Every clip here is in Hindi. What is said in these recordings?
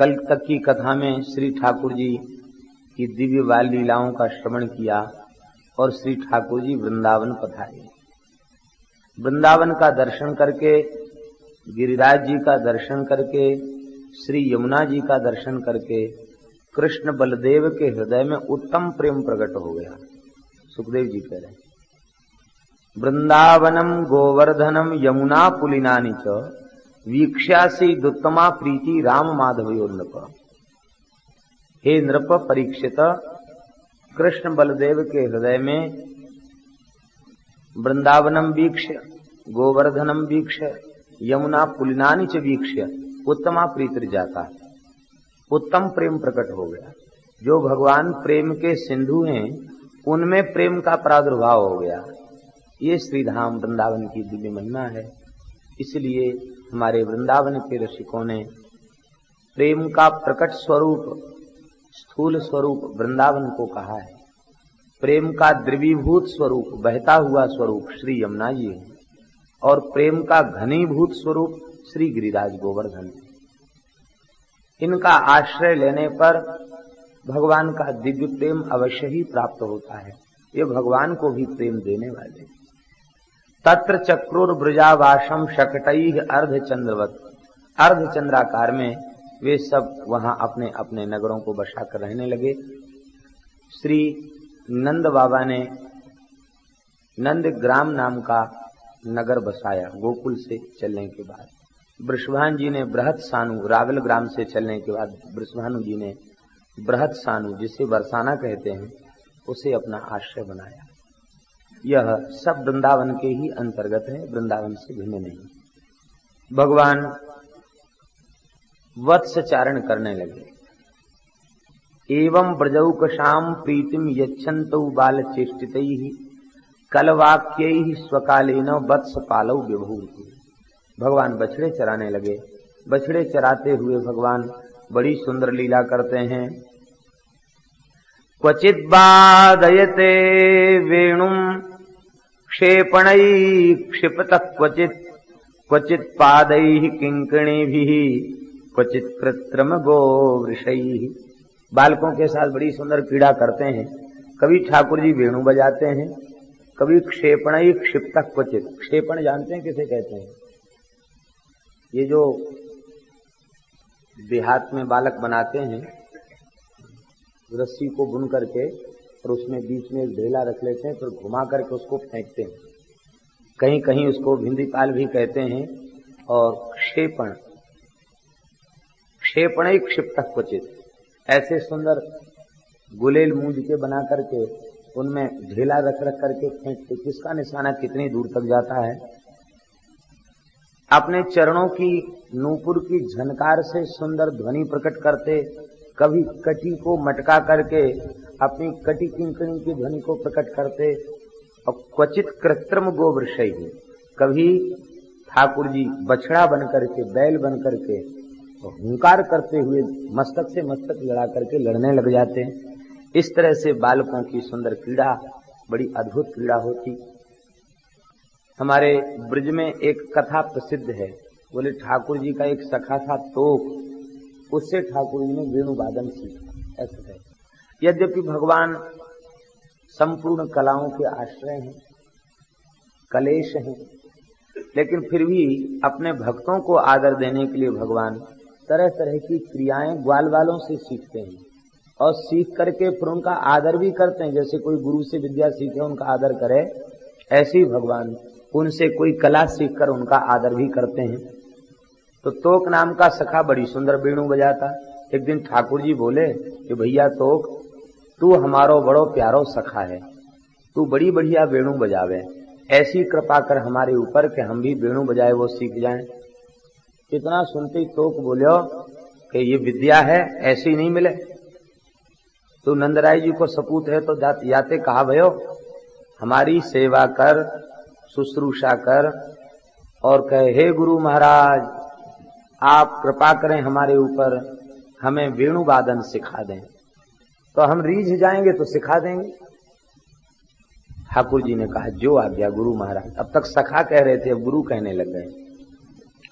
कल तक की कथा में श्री ठाकुर जी की दिव्य बाल लीलाओं का श्रवण किया और श्री ठाकुर जी वृंदावन पधारे। वृंदावन का दर्शन करके, गिरिराज जी का दर्शन करके, श्री यमुना जी का दर्शन करके कृष्ण बलदेव के हृदय में उत्तम प्रेम प्रकट हो गया। सुखदेव जी कह रहे हैं, वृंदावनम गोवर्धनम यमुना पुलिनानि च वीक्ष्यासि दुत्तमा प्रीति राम माधवयोर्नृप। हे नृप परीक्षित, कृष्ण बलदेव के हृदय में वृंदावनम वीक्ष्य, गोवर्धनम वीक्ष्य, यमुना पुलिनानि च वीक्ष्य उत्तमा प्रीति जाता, उत्तम प्रेम प्रकट हो गया। जो भगवान प्रेम के सिंधु हैं उनमें प्रेम का प्रादुर्भाव हो गया। ये श्रीधाम वृंदावन की दिव्य महिमा है। इसलिए हमारे वृंदावन के रसिकों ने प्रेम का प्रकट स्वरूप, स्थूल स्वरूप वृंदावन को कहा है। प्रेम का द्रवीभूत स्वरूप, बहता हुआ स्वरूप श्री यमुना जी है और प्रेम का घनीभूत स्वरूप श्री गिरिराज गोवर्धन है। इनका आश्रय लेने पर भगवान का दिव्य प्रेम अवश्य ही प्राप्त होता है। ये भगवान को भी प्रेम देने वाले। तत्र चक्रुर्ब्रजावासम शकटैः अर्धचंद्रवत, अर्धचंद्राकार में वे सब वहां अपने अपने नगरों को बसा कर रहने लगे। श्री नंद बाबा ने नंदग्राम नाम का नगर बसाया गोकुल से चलने के बाद। वृषभान जी ने बृहत सानु, रावल ग्राम से चलने के बाद वृषभानु जी ने बृहत सानु, जिसे बरसाना कहते हैं, उसे अपना आश्रय बनाया। यह सब वृंदावन के ही अंतर्गत है, वृंदावन से भिन्न नहीं। भगवान वत्सचारण करने लगे। एवं ब्रजौकशाम प्रीतिम यच्छन्तौ बालचेष्टितैः कलवाक्यैः स्वकालेन वत्सपालौ विभूति। भगवान बछड़े चराने लगे। बछड़े चराते हुए भगवान बड़ी सुंदर लीला करते हैं। क्वचित बाधयते वेणुम क्षेपणैः क्षिपतः क्वचित, क्वचित पादैः किंकिणीभिः, क्वचित कृत्रिम गोवृषैः। बालकों के साथ बड़ी सुंदर क्रीड़ा करते हैं। कभी ठाकुर जी वेणु बजाते हैं, कभी क्षेपणैः क्षिप्तः क्वचित। क्षेपण जानते हैं किसे कहते हैं? ये जो देहात में बालक बनाते हैं, रस्सी को बुन करके और उसमें बीच में एक ढेला रख लेते हैं, फिर घुमा करके उसको फेंकते हैं। कहीं कहीं उसको भिंदीपाल भी कहते हैं। और क्षेपण, क्षेपण क्षिप्तः क्वचित, ऐसे सुंदर गुलेल मूंज के बना करके उनमें ढेला रख रख करके फेंकते। किसका निशाना कितनी दूर तक जाता है? अपने चरणों की नूपुर की झनकार से सुंदर ध्वनि प्रकट करते, कभी कटी को मटका करके अपनी कटी किंकणी की ध्वनि को प्रकट करते। और क्वचित कृत्रिम गोवृषैः, कभी ठाकुर जी बछड़ा बन करके, बैल बन करके हुंकार करते हुए मस्तक से मस्तक लड़ा करके लड़ने लग जाते हैं। इस तरह से बालकों की सुंदर क्रीड़ा, बड़ी अद्भुत क्रीड़ा होती। हमारे ब्रज में एक कथा प्रसिद्ध है। बोले ठाकुर जी का एक सखा था तोक, उससे ठाकुर जी ने वेणु वादन सीखा। ऐसा है। यद्यपि भगवान संपूर्ण कलाओं के आश्रय हैं, कलेश हैं, लेकिन फिर भी अपने भक्तों को आदर देने के लिए भगवान तरह तरह की क्रियाएं ग्वाल वालों से सीखते हैं और सीख करके फिर उनका आदर भी करते हैं। जैसे कोई गुरु से विद्या सीखे उनका आदर करे, ऐसे ही भगवान उनसे कोई कला सीखकर उनका आदर भी करते हैं। तो तोक नाम का सखा बड़ी सुंदर वेणु बजाता। एक दिन ठाकुर जी बोले कि भैया तोक, तू हमारो बड़ो प्यारो सखा है, तू बड़ी बढ़िया वेणु बजावे, ऐसी कृपा कर हमारे ऊपर कि हम भी वेणु बजाए वो सीख जाएं। इतना सुनते ही तोक बोलो कि ये विद्या है, ऐसी नहीं मिले। तू नंदराय जी को सपूत है तो जाते कहा भयो हमारी सेवा कर, शुश्रूषा कर और कहे हे गुरु महाराज आप कृपा करें हमारे ऊपर, हमें वेणु वादन सिखा दें। तो हम रीझ जाएंगे तो सिखा देंगे। ठाकुर जी ने कहा जो आज्ञा गुरु महाराज। अब तक सखा कह रहे थे, अब गुरु कहने लग गए।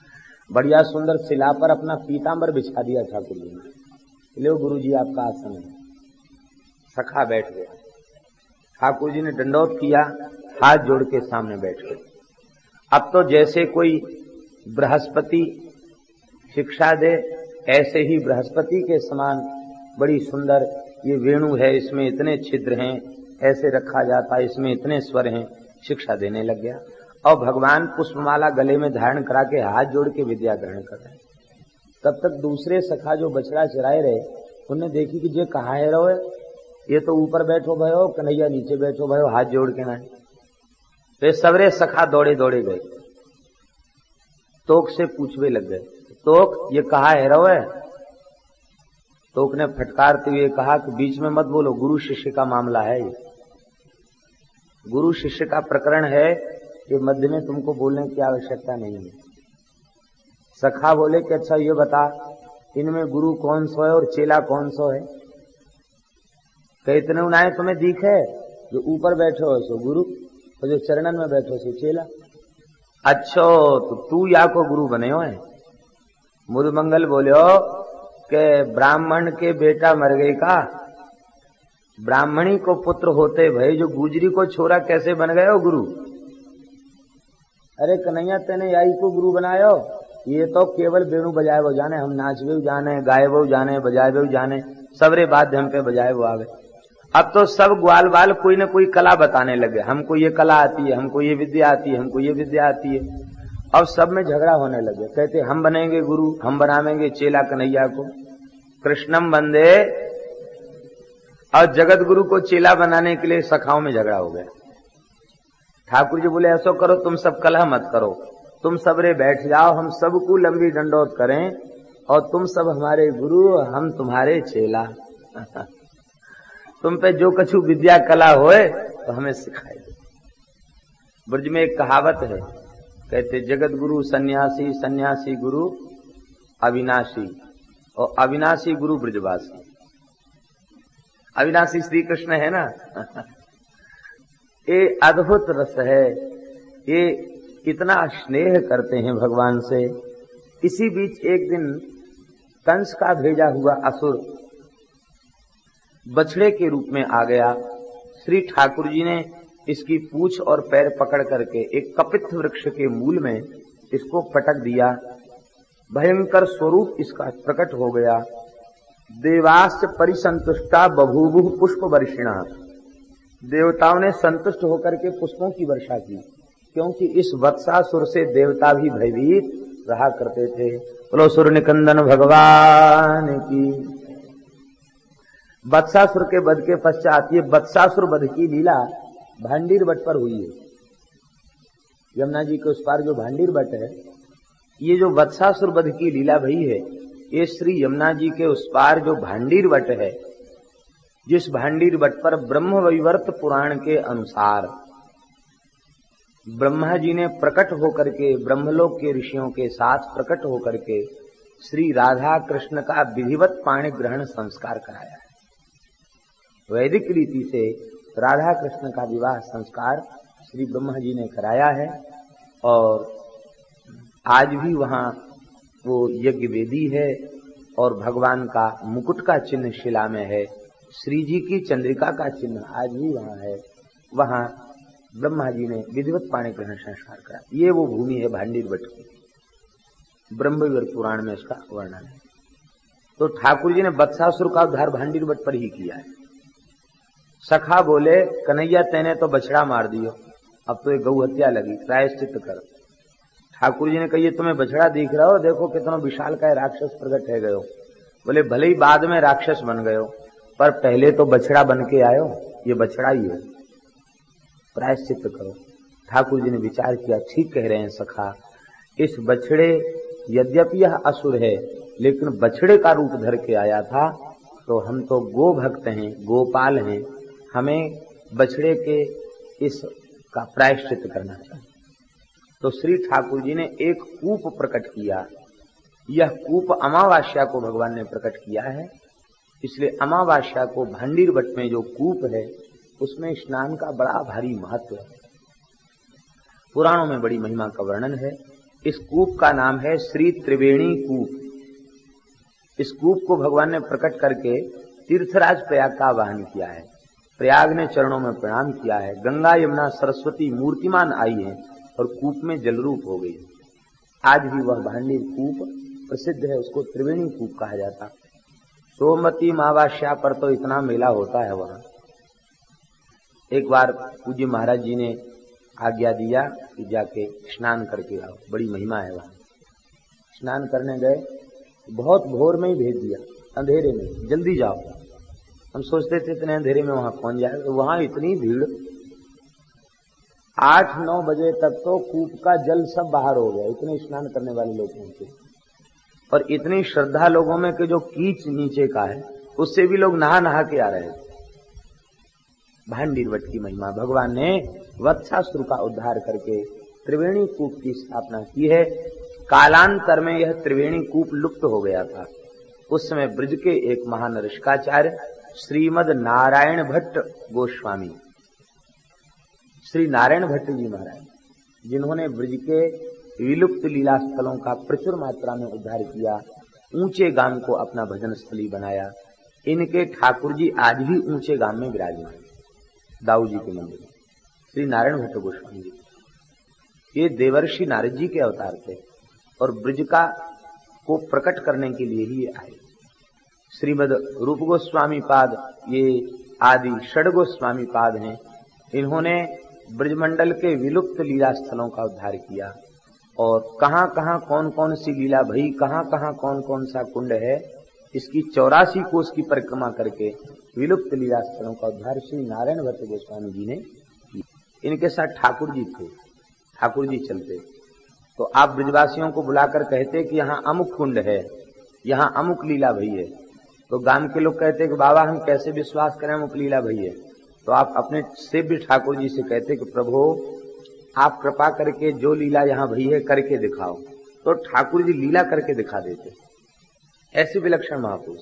बढ़िया सुंदर शिला पर अपना पीतांबर बिछा दिया ठाकुर जी ने। लो गुरु जी आपका आसन है। सखा बैठ गया। ठाकुर जी ने दंडौत किया, हाथ जोड़ के सामने बैठ गए। अब तो जैसे कोई बृहस्पति शिक्षा दे, ऐसे ही बृहस्पति के समान बड़ी सुंदर ये वेणु है, इसमें इतने छिद्र हैं, ऐसे रखा जाता है, इसमें इतने स्वर हैं, शिक्षा देने लग गया। और भगवान पुष्पमाला गले में धारण करा के हाथ जोड़ के विद्या ग्रहण कर रहे। तब तक दूसरे सखा जो बछड़ा चराए रहे, उन्हें देखी कि जे कहाँ है रहो, ये तो ऊपर बैठो भयो, कन्हैया नीचे बैठो भयो, हाथ जोड़ के ना। तो सवरे सखा दौड़े दौड़े गए, तोक से पूछवे लग गए, तोक ये कहाँ है रहो है? तोक ने फटकारते हुए कहा कि बीच में मत बोलो, गुरु शिष्य का मामला है, ये गुरु शिष्य का प्रकरण है, ये मध्य में तुमको बोलने की आवश्यकता नहीं है। सखा बोले कि अच्छा ये बता, इनमें गुरु कौन सो है और चेला कौन सो है? कितने उनाए तुम्हें दिखे, जो ऊपर बैठे हो सो गुरु और जो चरणन में बैठो सो चेला। अच्छो तो तू या को गुरु बने हो है? मुरमंगल बोले हो कि ब्राह्मण के बेटा मर गई का, ब्राह्मणी को पुत्र होते भाई जो गुजरी को छोरा कैसे बन गए हो गुरु? अरे कन्हैया तेने याई को गुरु बनायो, ये तो केवल वेणु बजाए वो जाने, हम नाचवे जाने, गाए वो जाने, बजाए वो जाने, सबरे बाध्य हम पे बजाए वो आवे। अब तो सब ग्वाल बाल कोई न कोई कला बताने लगे, हमको ये कला आती है, हमको ये विद्या आती है, हमको ये विद्या आती है। अब सब में झगड़ा होने लगे, कहते हम बनेंगे गुरु, हम बनावेंगे चेला कन्हैया को, कृष्णम बंदे। और जगत गुरु को चेला बनाने के लिए सखाओं में झगड़ा हो गया। ठाकुर जी बोले ऐसा करो, तुम सब कलह मत करो, तुम सबरे बैठ जाओ, हम सबको लंबी दंडौत करें और तुम सब हमारे गुरु, हम तुम्हारे चेला। तुम पे जो कछु विद्या कला होए तो हमें सिखाए दो। ब्रज में एक कहावत है, कहते जगत गुरु सन्यासी, सन्यासी गुरु अविनाशी, और अविनाशी गुरु ब्रजवासी। अविनाशी श्री कृष्ण है ना। ये अद्भुत रस है, ये इतना स्नेह करते हैं भगवान से। इसी बीच एक दिन कंस का भेजा हुआ असुर बछड़े के रूप में आ गया। श्री ठाकुर जी ने इसकी पूंछ और पैर पकड़ करके एक कपित्थ वृक्ष के मूल में इसको पटक दिया। भयंकर स्वरूप इसका प्रकट हो गया। देवाश्च परिसंतुष्टा बभूवुः पुष्प वर्षिणा, देवताओं ने संतुष्ट होकर के पुष्पों की वर्षा की, क्योंकि इस वत्सासुर से देवता भी भयभीत रहा करते थे। बोलो सुर निकंदन भगवान की। वत्सासुर के वध के पश्चात ये वत्सासुर वध की लीला भांडीर बट पर हुई है। यमुना जी के उस पार जो भांडीर बट है, ये जो वत्सासुर वध की लीला भई है, ये श्री यमुना जी के उस पार जो भांडीर बट है, जिस भांडीर बट पर ब्रह्म वैवर्त पुराण के अनुसार ब्रह्मा जी ने प्रकट होकर के ब्रह्मलोक के ऋषियों के साथ प्रकट होकर के श्री राधा कृष्ण का विधिवत पाणी ग्रहण संस्कार कराया है। वैदिक रीति से राधा कृष्ण का विवाह संस्कार श्री ब्रह्मा जी ने कराया है। और आज भी वहां वो यज्ञ वेदी है और भगवान का मुकुट का चिन्ह शिला में है, श्री जी की चंद्रिका का चिन्ह आज भी वहां है। वहां ब्रह्मा जी ने विधिवत पाणी ग्रहण संस्कार करा। ये वो भूमि है भांडीर बट की, ब्रह्मवैवर्त पुराण में इसका वर्णन है। तो ठाकुर जी ने वत्सासुर का उद्धार भांडीर बट पर ही किया है। सखा बोले कन्हैया तेने तो बछड़ा मार दियो, अब तो ये गौ हत्या लगी, प्रायश्चित कर। ठाकुर जी ने कही तुम्हें बछड़ा दिख रहा हो, देखो कितना विशाल का राक्षस प्रकट है गयो। बोले भले ही बाद में राक्षस बन गयो, पर पहले तो बछड़ा बन के आयो, ये बछड़ा ही है, प्रायश्चित करो। ठाकुर जी ने विचार किया, ठीक कह रहे हैं सखा, इस बछड़े यद्यपि यह असुर है लेकिन बछड़े का रूप धर के आया था, तो हम तो गो भक्त हैं, गोपाल हैं, हमें बछड़े के इस का प्रायश्चित करना चाहिए। तो श्री ठाकुर जी ने एक कूप प्रकट किया। यह कूप अमावास्या को भगवान ने प्रकट किया है, इसलिए अमावास्या को भांडीर बट में जो कूप है उसमें स्नान का बड़ा भारी महत्व है। पुराणों में बड़ी महिमा का वर्णन है। इस कूप का नाम है श्री त्रिवेणी कूप। इस कूप को भगवान ने प्रकट करके तीर्थराज प्रयाग का आवाहन किया है। प्रयाग ने चरणों में प्रणाम किया है। गंगा यमुना सरस्वती मूर्तिमान आई है और कूप में जलरूप हो गई। आज भी वह भांडीर कूप प्रसिद्ध है, उसको त्रिवेणी कूप कहा जाता। सोमवती अमावस्या पर तो इतना मेला होता है वहां। एक बार पूज्य महाराज जी ने आज्ञा दिया कि जाके स्नान करके आओ, बड़ी महिमा है वहां। स्नान करने गए, बहुत भोर में ही भेज दिया, अंधेरे में, जल्दी जाओ। हम सोचते थे इतने अंधेरे में वहां पहुंच जाए, तो वहां इतनी भीड़, 8-9 बजे तक तो कूप का जल सब बाहर हो गया, इतने स्नान करने वाले लोग पहुंचे। और इतनी श्रद्धा लोगों में कि जो कीच नीचे का है उससे भी लोग नहा नहा के आ रहे थे। भांडीर वट की महिमा। भगवान ने वत्सासुर का उद्धार करके त्रिवेणी कूप की स्थापना की है। कालांतर में यह त्रिवेणी कूप लुप्त हो गया था। उस समय ब्रज के एक महान ऋषिकाचार्य श्रीमद नारायण भट्ट गोस्वामी, श्री नारायण भट्ट जी महाराज, जिन्होंने ब्रज के विलुप्त लीला स्थलों का प्रचुर मात्रा में उद्धार किया, ऊंचे गांव को अपना भजन स्थली बनाया। इनके ठाकुर जी आज भी ऊंचे गांव में विराजमान, दाऊ जी के मंदिर में, श्री नारायण भट्ट गोस्वामी जी। ये देवर्षि नारद जी के अवतार थे और ब्रज का को प्रकट करने के लिए ही आए। श्रीमद रूप गोस्वामी पाद, ये आदि षड गोस्वामी पाद हैं। इन्होंने ब्रजमंडल के विलुप्त लीला स्थलों का उद्धार किया और कहां कहां कौन कौन सी लीला भई, कहां कहां कौन कौन सा कुंड है, इसकी 84 कोस की परिक्रमा करके विलुप्त लीला स्थलों का उद्धार श्री नारायण भट्ट गोस्वामी जी ने किया। इनके साथ ठाकुर जी थे, ठाकुर जी चलते। तो आप ब्रजवासियों को बुलाकर कहते कि यहाँ अमुक कुंड है, यहाँ अमुक लीला भई है, तो गांव के लोग कहते कि बाबा हम कैसे विश्वास करें अमुक लीला भई है। तो आप अपने सेव्य ठाकुर जी से कहते कि प्रभु आप कृपा करके जो लीला यहाँ भई है करके दिखाओ। तो ठाकुर जी लीला करके दिखा देते। ऐसे विलक्षण महापुरुष।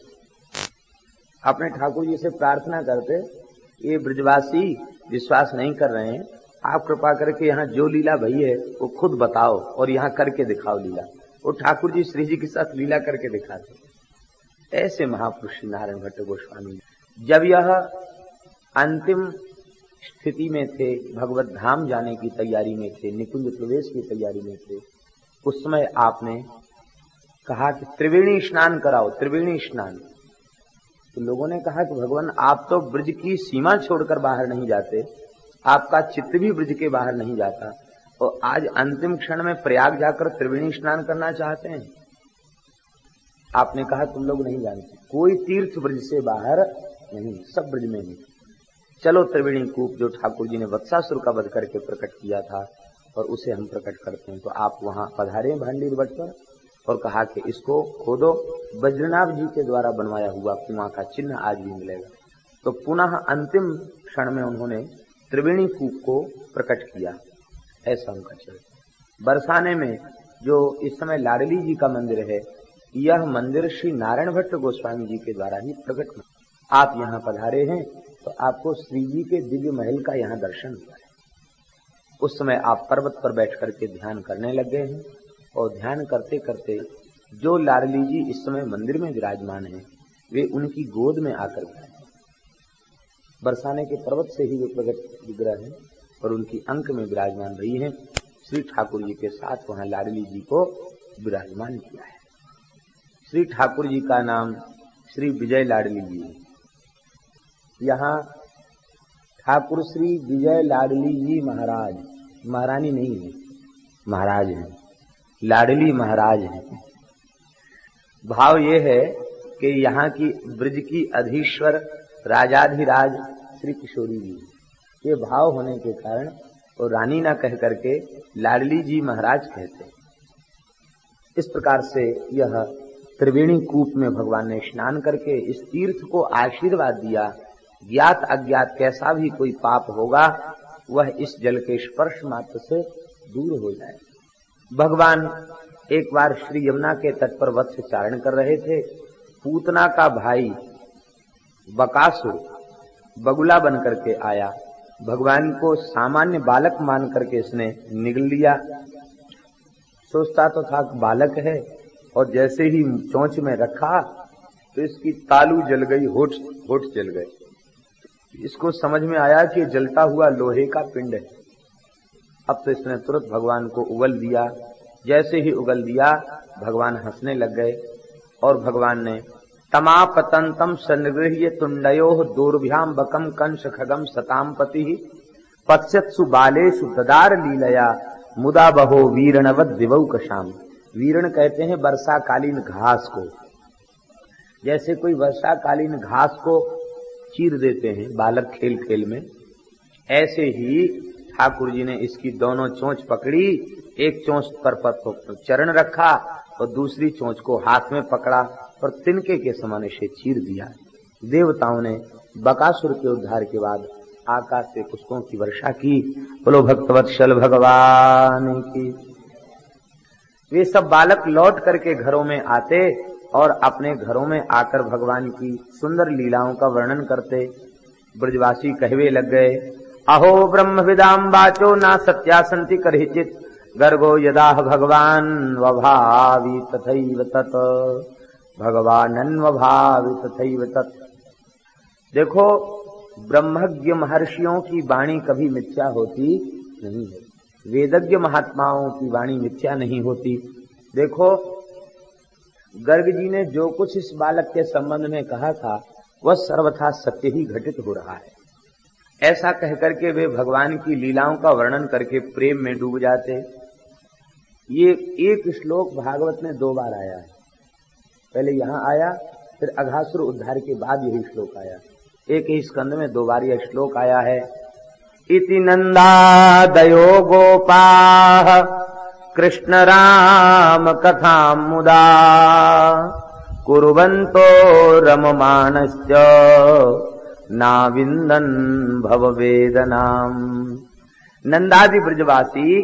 अपने ठाकुर जी से प्रार्थना करते, ये ब्रजवासी विश्वास नहीं कर रहे हैं, आप कृपा करके यहाँ जो लीला भई है वो खुद बताओ और यहाँ करके दिखाओ लीला। वो ठाकुर जी श्री जी के साथ लीला करके दिखाते। ऐसे महापुरुष नारायण भट्ट गोस्वामी। जब यह अंतिम स्थिति में थे, भगवत धाम जाने की तैयारी में थे, निकुंज प्रवेश की तैयारी में थे, उस समय आपने कहा कि त्रिवेणी स्नान कराओ, त्रिवेणी स्नान। तो लोगों ने कहा कि भगवान आप तो ब्रज की सीमा छोड़कर बाहर नहीं जाते, आपका चित्त भी ब्रज के बाहर नहीं जाता, और आज अंतिम क्षण में प्रयाग जाकर त्रिवेणी स्नान करना चाहते हैं। आपने कहा तुम लोग नहीं जानते, कोई तीर्थ ब्रज से बाहर नहीं, सब ब्रज में ही। चलो त्रिवेणी कूप जो ठाकुर जी ने वत्सासुर का वध करके प्रकट किया था और उसे हम प्रकट करते हैं। तो आप वहां पधारे भांडीर वट पर और कहा कि इसको खोदो, बज्रनाभ जी के द्वारा बनवाया हुआ कुआं का चिन्ह आज भी मिलेगा। तो पुनः अंतिम क्षण में उन्होंने त्रिवेणी कूप को प्रकट किया। ऐसा उनका चरित्र। बरसाने में जो इस समय लाडली जी का मंदिर है, यह मंदिर श्री नारायण भट्ट गोस्वामी जी के द्वारा ही प्रकट हुआ। आप यहाँ पधारे हैं तो आपको श्री जी के दिव्य महल का यहाँ दर्शन हुआ है। उस समय आप पर्वत पर बैठ करके ध्यान करने लग गए हैं और ध्यान करते करते जो लाडली जी इस समय मंदिर में विराजमान हैं, वे उनकी गोद में आकर गए। बरसाने के पर्वत से ही वे प्रकट विग्रह हैं और उनकी अंक में विराजमान रही हैं। श्री ठाकुर जी के साथ वहां लाडली जी को विराजमान किया है। श्री ठाकुर जी का नाम श्री विजय लाडली जी है। यहाँ ठाकुर श्री विजय लाडली जी महाराज, महारानी नहीं है, महाराज हैं, लाडली महाराज हैं। भाव ये है कि यहाँ की ब्रज की अधीश्वर राजाधिराज श्री किशोरी जी, ये भाव होने के कारण वो रानी ना कह करके लाडली जी महाराज कहते। इस प्रकार से यह त्रिवेणी कूप में भगवान ने स्नान करके इस तीर्थ को आशीर्वाद दिया। ज्ञात अज्ञात कैसा भी कोई पाप होगा वह इस जल के स्पर्श मात्र से दूर हो जाए। भगवान एक बार श्री यमुना के तट पर वत्स चारण कर रहे थे। पूतना का भाई बकासुर बगुला बन करके आया। भगवान को सामान्य बालक मान करके इसने निगल लिया। सोचता तो था कि बालक है, और जैसे ही चोंच में रखा तो इसकी तालू जल गई, होठ जल गए। इसको समझ में आया कि जलता हुआ लोहे का पिंड है। अब तो इसने तुरंत भगवान को उगल दिया। जैसे ही उगल दिया भगवान हंसने लग गए और भगवान ने तमापतंतम सन्गृह्य तुंडयोः दूर्भ्याम बकम कंस खगम सताम पति पश्यत्सु बालेषु ददार लीलया मुदा बहो वीरणवत दिवौ कशाम। वीरण कहते हैं वर्षाकालीन घास को। जैसे कोई वर्षाकालीन घास को चीर देते हैं बालक खेल खेल में, ऐसे ही ठाकुर जी ने इसकी दोनों चोंच पकड़ी, एक चोंच पर चरण रखा और दूसरी चोंच को हाथ में पकड़ा और तिनके के समान इसे चीर दिया। देवताओं ने बकासुर के उद्धार के बाद आकाश से पुष्पों की वर्षा की। बोलो भक्तवत्सल भगवान की। वे सब बालक लौट करके घरों में आते और अपने घरों में आकर भगवान की सुंदर लीलाओं का वर्णन करते। ब्रजवासी कहवे लग गए, अहो ब्रह्मविदाम वाचो ना सत्या संति करहिचित गर्गो यदा भगवान वभावि तथैव तत् भगवानन वभावि तथैव तत्। देखो, ब्रह्मज्ञ महर्षियों की वाणी कभी मिथ्या होती नहीं है, वेदज्ञ महात्माओं की वाणी मिथ्या नहीं होती। देखो, गर्ग जी ने जो कुछ इस बालक के संबंध में कहा था वह सर्वथा सत्य ही घटित हो रहा है। ऐसा कहकर के वे भगवान की लीलाओं का वर्णन करके प्रेम में डूब जाते। ये एक श्लोक भागवत में 2 बार आया है। पहले यहाँ आया, फिर अघासुर उद्धार के बाद यही श्लोक आया। एक ही स्कंद में 2 बार यह श्लोक आया है। इति नंदादयो गोपाः कृष्ण राम कथाम मुदा कुर्वन्तो रममाणश्च नाविन्दन् भववेदनाम्। नंदादि ब्रजवासी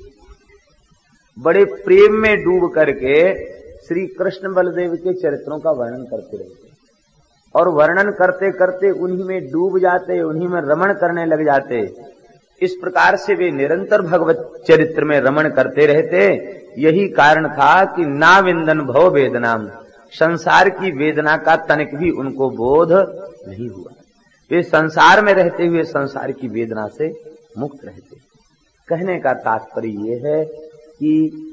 बड़े प्रेम में डूब करके श्री कृष्ण बलदेव के चरित्रों का वर्णन करते रहते और वर्णन करते करते उन्हीं में डूब जाते, उन्हीं में रमण करने लग जाते। इस प्रकार से वे निरंतर भगवत चरित्र में रमण करते रहते। यही कारण था कि ना विंदन भव वेदनाम, संसार की वेदना का तनिक भी उनको बोध नहीं हुआ। वे संसार में रहते हुए संसार की वेदना से मुक्त रहते। कहने का तात्पर्य यह है कि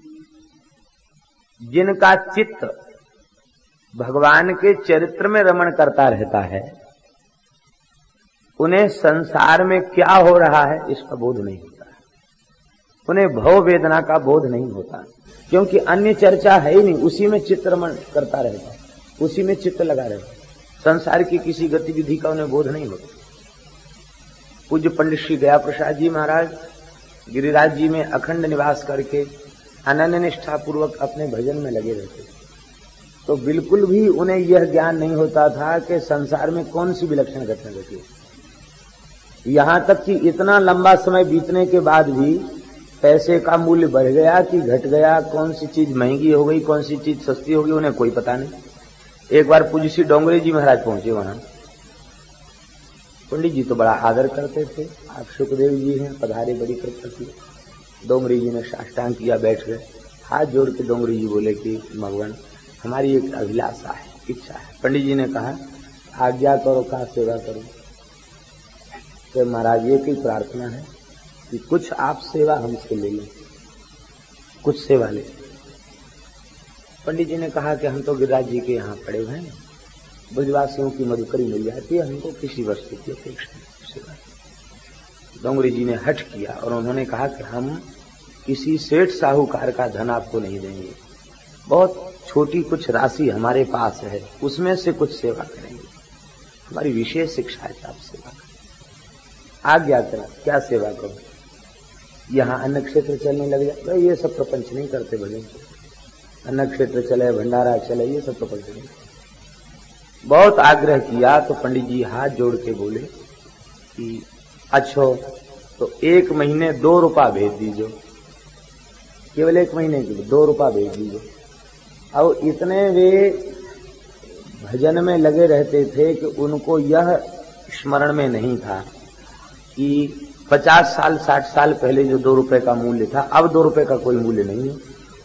जिनका चित्त भगवान के चरित्र में रमण करता रहता है उन्हें संसार में क्या हो रहा है इसका बोध नहीं होता, उन्हें भव वेदना का बोध नहीं होता, क्योंकि अन्य चर्चा है ही नहीं, उसी में चित्त रमण करता रहता, उसी में चित्त लगा रहता। संसार की किसी गतिविधि का उन्हें बोध नहीं होता। पूज्य पंडित श्री गया प्रसाद जी महाराज गिरिराज जी में अखंड निवास करके अनन्य निष्ठा पूर्वक अपने भजन में लगे रहते, तो बिल्कुल भी उन्हें यह ज्ञान नहीं होता था कि संसार में कौन सी विलक्षण घटना घटी। यहां तक कि इतना लंबा समय बीतने के बाद भी पैसे का मूल्य बढ़ गया कि घट गया, कौन सी चीज महंगी हो गई, कौन सी चीज सस्ती हो गई, उन्हें कोई पता नहीं। एक बार पूज्य श्री डोंगरे जी महाराज पहुंचे वहां। पंडित जी तो बड़ा आदर करते थे, आप सुखदेव जी हैं, पधारे, बड़ी कृपा की। डोंगरी जी ने साष्टांग किया, बैठ गए। हाथ जोड़ के डोंगरी जी बोले कि भगवान हमारी एक अभिलाषा है, इच्छा है। पंडित जी ने कहा आज्ञा करो, कहा सेवा करो। तो महाराज ये की प्रार्थना है कि कुछ आप सेवा हमसे ले लें, कुछ सेवा ले। पंडित जी ने कहा कि हम तो गिरिराज जी के यहाँ पड़े हुए हैं, ब्रजवासियों की मधुकरी मिल जाती है, हमको किसी वस्तु की अपेक्षा नहीं। डोंगरी जी ने हठ किया और उन्होंने कहा कि हम किसी सेठ साहूकार का धन आपको नहीं देंगे, बहुत छोटी कुछ राशि हमारे पास है, उसमें से कुछ सेवा करेंगे, हमारी विशेष शिक्षा है आप सेवा करें। आज्ञा करा, क्या सेवा करो? यहाँ अन्न क्षेत्र चलने लग जाए, ये सब प्रपंच नहीं करते भजन। अन्न क्षेत्र चले, भंडारा चले, ये सब प्रपंच नहीं। बहुत आग्रह किया तो पंडित जी हाथ जोड़ के बोले कि अच्छा तो 1 महीने 2 रुपया भेज दीजिए, केवल 1 महीने के लिए 2 रुपया भेज दीजिए। और इतने वे भजन में लगे रहते थे कि उनको यह स्मरण में नहीं था कि 50 साल 60 साल पहले जो 2 रुपए का मूल्य था, अब 2 रुपए का कोई मूल्य नहीं है।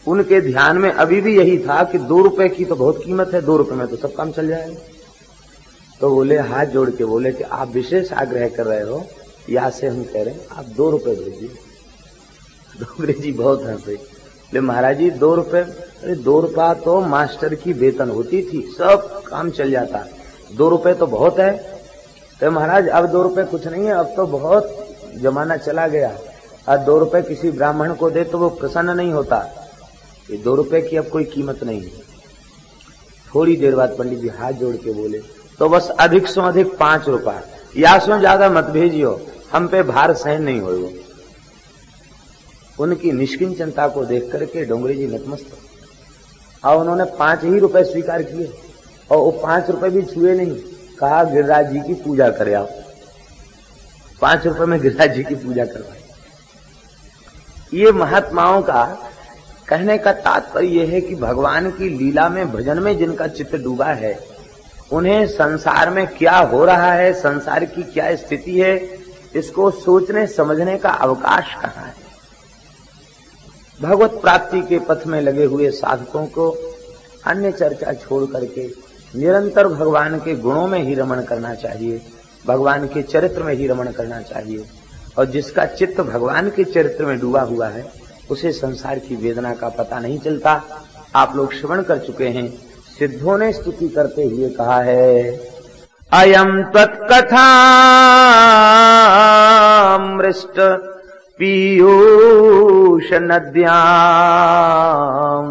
उनके ध्यान में अभी भी यही था कि 2 रुपए की तो बहुत कीमत है, 2 रुपए में तो सब काम चल जाएगा। तो बोले, हाथ जोड़ के बोले कि आप विशेष आग्रह कर रहे हो, यहाँ से हम कह रहे हैं आप 2 रुपए भेजिए। डोंगरे जी बहुत हंसे, बोले महाराज जी 2 रुपए, अरे 2 रुपया तो मास्टर की वेतन होती थी, सब काम चल जाता, 2 रुपए तो बहुत है। तो महाराज अब 2 रुपए कुछ नहीं है, अब तो बहुत जमाना चला गया, अब 2 रुपए किसी ब्राह्मण को दे तो वो प्रसन्न नहीं होता, ये 2 रुपए की अब कोई कीमत नहीं है। थोड़ी देर बाद पंडित जी हाथ जोड़ के बोले, तो बस अधिक से अधिक 5 रुपया, या सो ज्यादा मत भेजियो, हम पे भार सहन नहीं होगा। उनकी निष्किंचनता को देख करके डोंगरे जी नतमस्तक, और उन्होंने 5 ही रुपए स्वीकार किए, और वो 5 रुपए भी छुए नहीं, कहा गिरिराज जी की पूजा करे आप। 5 रुपए में गिरिराज जी की पूजा करवाई। ये महात्माओं का कहने का तात्पर्य यह है कि भगवान की लीला में, भजन में जिनका चित्त डूबा है, उन्हें संसार में क्या हो रहा है, संसार की क्या स्थिति है, इसको सोचने समझने का अवकाश कहाँ है। भगवत प्राप्ति के पथ में लगे हुए साधकों को अन्य चर्चा छोड़ करके निरंतर भगवान के गुणों में ही रमण करना चाहिए, भगवान के चरित्र में ही रमण करना चाहिए। और जिसका चित्त भगवान के चरित्र में डूबा हुआ है, उसे संसार की वेदना का पता नहीं चलता। आप लोग श्रवण कर चुके हैं, सिद्धों ने स्तुति करते हुए कहा है, अयम तत्कथामृष्ट पीयूष नद्याम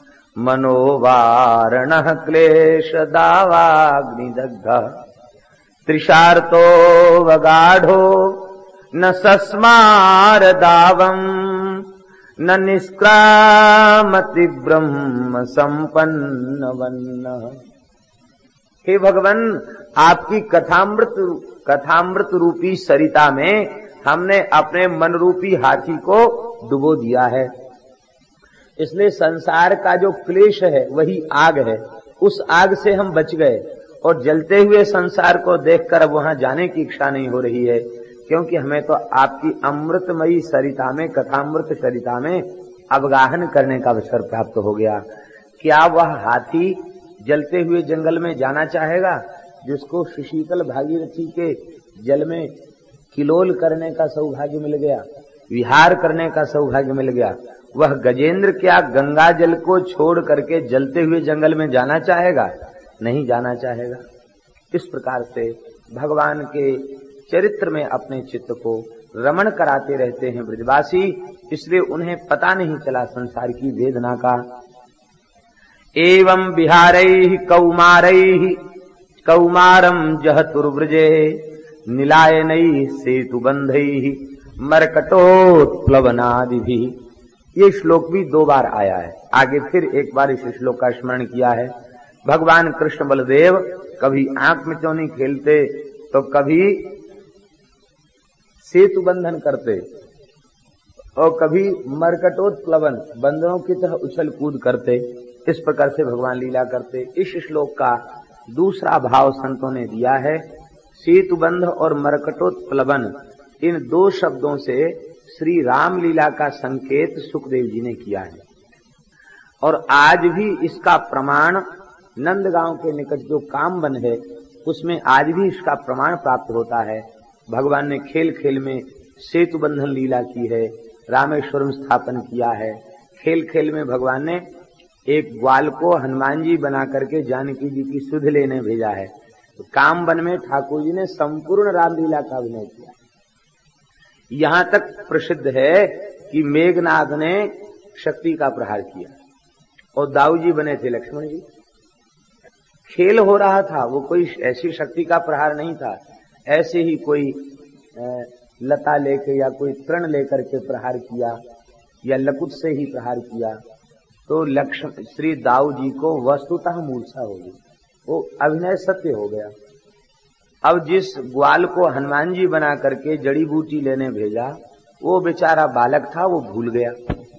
मनोवारणः क्लेश दावाग्निदग्ध त्रिशार्तो वगाढो न सस्मार दावम न निष्क्रामति ब्रह्म संपन्न वन्न। हे भगवान, आपकी कथामृत रूपी सरिता में हमने अपने मन रूपी हाथी को डुबो दिया है, इसलिए संसार का जो क्लेश है वही आग है, उस आग से हम बच गए। और जलते हुए संसार को देखकर अब वहां जाने की इच्छा नहीं हो रही है, क्योंकि हमें तो आपकी अमृतमयी सरिता में, कथामृत सरिता में अवगाहन करने का अवसर प्राप्त हो गया। क्या वह हाथी जलते हुए जंगल में जाना चाहेगा, जिसको सुशीतल भागीरथी के जल में किलोल करने का सौभाग्य मिल गया, विहार करने का सौभाग्य मिल गया? वह गजेंद्र क्या गंगा जल को छोड़ करके जलते हुए जंगल में जाना चाहेगा? नहीं जाना चाहेगा। इस प्रकार से भगवान के चरित्र में अपने चित्त को रमण कराते रहते हैं ब्रजवासी, इसलिए उन्हें पता नहीं चला संसार की वेदना का। एवं विहारैः कौमारैः कौमारं जहतुर्व्रजे नीलायनैः सेतुबन्धैः मरकटोत्प्लवनादिभिः। ये श्लोक भी 2 बार आया है, आगे फिर एक बार इस श्लोक का स्मरण किया है। भगवान कृष्ण बलदेव कभी आंख मिचौनी खेलते तो कभी सेतु बंधन करते और कभी मरकटोत्प्लवन बंदरों की तरह उछल कूद करते। इस प्रकार से भगवान लीला करते। इस श्लोक का दूसरा भाव संतों ने दिया है, सेतुबंध और मरकटोत्प्लवन, इन 2 शब्दों से श्री राम लीला का संकेत सुखदेव जी ने किया है। और आज भी इसका प्रमाण नंदगांव के निकट जो कामवन है, उसमें आज भी इसका प्रमाण प्राप्त होता है। भगवान ने खेल खेल में सेतु बंधन लीला की है, रामेश्वरम स्थापन किया है। खेल खेल में भगवान ने एक ग्वाल को हनुमान जी बना करके जानकी जी की सुध लेने भेजा है। तो कामवन में ठाकुर जी ने संपूर्ण रामलीला का अभिनय किया। यहां तक प्रसिद्ध है कि मेघनाद ने शक्ति का प्रहार किया और दाऊ जी बने थे लक्ष्मण जी। खेल हो रहा था, वो कोई ऐसी शक्ति का प्रहार नहीं था, ऐसे ही कोई लता लेकर या कोई तृण लेकर के प्रहार किया या लकुट से ही प्रहार किया, तो लक्ष्मण श्री दाऊ जी को वस्तुतः मूर्छा हो गई, वो अभिनय सत्य हो गया। अब जिस ग्वाल को हनुमान जी बना करके जड़ी बूटी लेने भेजा, वो बेचारा बालक था, वो भूल गया।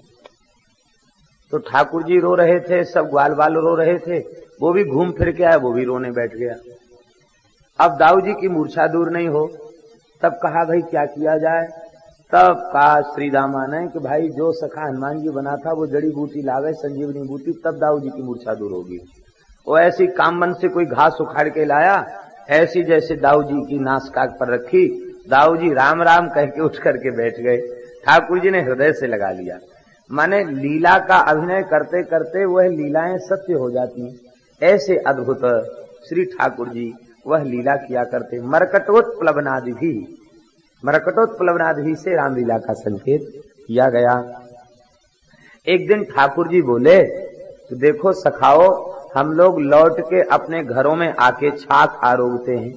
तो ठाकुर जी रो रहे थे, सब ग्वाल बाल रो रहे थे, वो भी घूम फिर के आया, वो भी रोने बैठ गया। अब दाऊ जी की मूर्छा दूर नहीं हो, तब कहा भाई क्या किया जाए? तब कहा श्री दामा ने कि भाई जो सखा हनुमान जी बना था वो जड़ी बूटी लावे, संजीवनी बूटी, तब दाऊ जी की मूर्छा दूर होगी। वो ऐसी कामबन से कोई घास उखाड़ के लाया, ऐसी जैसे दाऊ जी की नासकाक पर रखी, दाऊ जी राम राम कह के उठ करके बैठ गए। ठाकुर जी ने हृदय से लगा लिया। माने लीला का अभिनय करते करते वह लीलाएं सत्य हो जाती हैं। ऐसे अद्भुत श्री ठाकुर जी वह लीला किया करते। मरकटोत्प्लवनादि भी, मरकटोत्प्लवनादि से रामलीला का संकेत किया गया। एक दिन ठाकुर जी बोले तो देखो सखाओ, हम लोग लौट के अपने घरों में आके छाक आरोगते हैं।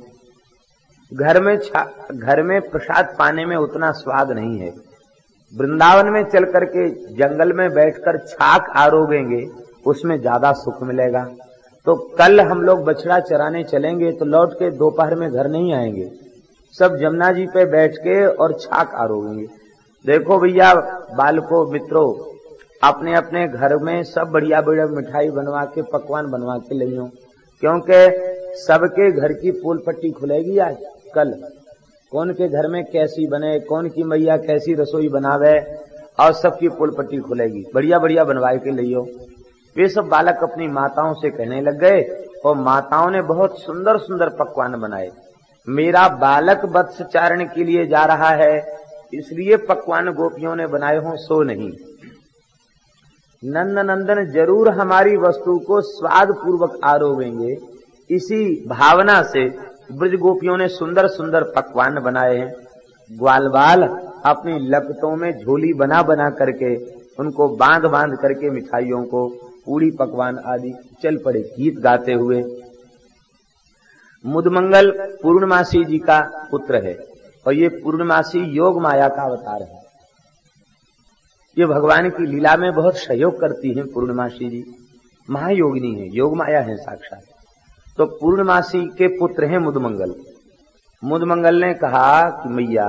घर में प्रसाद पाने में उतना स्वाद नहीं है। वृंदावन में चल करके जंगल में बैठकर छाक आरोगेंगे, उसमें ज्यादा सुख मिलेगा। तो कल हम लोग बछड़ा चराने चलेंगे तो लौट के दोपहर में घर नहीं आएंगे, सब जमुना जी पे बैठ के और छाक आरोगेंगे। देखो भैया बालकों मित्रों, अपने अपने घर में सब बढ़िया बढ़िया मिठाई बनवा के पकवान बनवा के ले लो, क्योंकि सबके घर की पोल पट्टी खुलेगी आज कल। कौन के घर में कैसी बने, कौन की मैया कैसी रसोई बनावे, और सबकी पोल पट्टी खुलेगी। बढ़िया बढ़िया बनवाए के लियो। वे सब बालक अपनी माताओं से कहने लग गए और माताओं ने बहुत सुंदर सुंदर पकवान बनाए। मेरा बालक वत्स चारण के लिए जा रहा है, इसलिए पकवान गोपियों ने बनाए हों सो नहीं। नंद नंदन जरूर हमारी वस्तु को स्वाद पूर्वक आरोगेंगे, इसी भावना से ब्रज गोपियों ने सुंदर सुंदर पकवान बनाए हैं। ग्वाल बाल अपनी लपटों में झोली बना बना करके उनको बांध बांध करके मिठाइयों को, पूड़ी पकवान आदि चल पड़े गीत गाते हुए। मुदमंगल पूर्णमासी जी का पुत्र है और ये पूर्णमासी योग माया का अवतार है। ये भगवान की लीला में बहुत सहयोग करती हैं पूर्णमासी जी, महायोगिनी है, योग माया है साक्षात। तो पूर्णमासी के पुत्र हैं मुदमंगल। मुदमंगल ने कहा कि मैया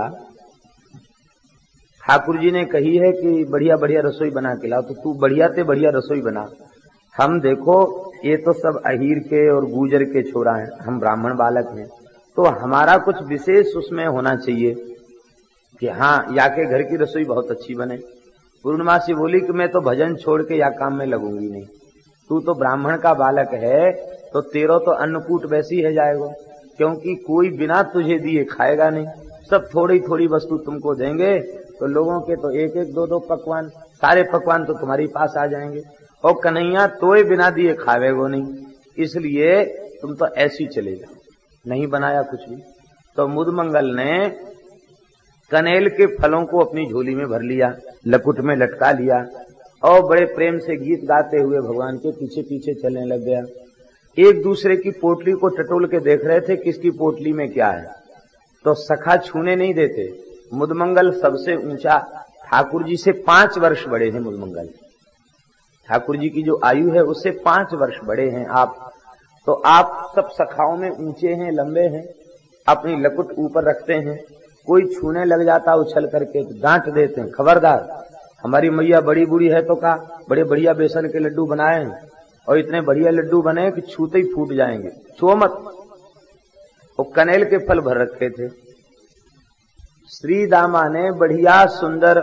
ठाकुर जी ने कही है कि बढ़िया बढ़िया रसोई बना के लाओ, तो तू बढ़िया से बढ़िया रसोई बना। हम देखो ये तो सब अहीर के और गुजर के छोरा हैं, हम ब्राह्मण बालक हैं, तो हमारा कुछ विशेष उसमें होना चाहिए कि हाँ या के घर की रसोई बहुत अच्छी बने। पूर्णमासी बोली कि मैं तो भजन छोड़ के या काम में लगूंगी नहीं, तू तो ब्राह्मण का बालक है, तो तेरो तो अन्नकूट वैसी है जाएगा, क्योंकि कोई बिना तुझे दिए खाएगा नहीं, सब थोड़ी थोड़ी वस्तु तुमको देंगे, तो लोगों के तो एक एक दो दो पकवान, सारे पकवान तो तुम्हारी पास आ जाएंगे, और कन्हैया तोय बिना दिए खावेगो नहीं, इसलिए तुम तो ऐसी चले जाओ। नहीं बनाया कुछ भी। तो मुदमंगल ने कनेल के फलों को अपनी झोली में भर लिया, लकुट में लटका लिया और बड़े प्रेम से गीत गाते हुए भगवान के पीछे पीछे चलने लग गया। एक दूसरे की पोटली को टटोल के देख रहे थे किसकी पोटली में क्या है, तो सखा छूने नहीं देते। मुदमंगल सबसे ऊंचा, ठाकुर जी से 5 वर्ष बड़े हैं मुदमंगल। ठाकुर जी की जो आयु है उससे 5 वर्ष बड़े हैं आप, तो आप सब सखाओं में ऊंचे हैं, लंबे हैं, अपनी लकुट ऊपर रखते हैं। कोई छूने लग जाता उछल करके तो डांट देते हैं, खबरदार, हमारी मैया बड़ी बुरी है तो का बड़े बढ़िया बेसन के लड्डू बनाए हैं और इतने बढ़िया लड्डू बने कि छूते ही फूट जाएंगे, छो मत। वो कनेल के फल भर रखे थे। श्री दामा ने बढ़िया सुंदर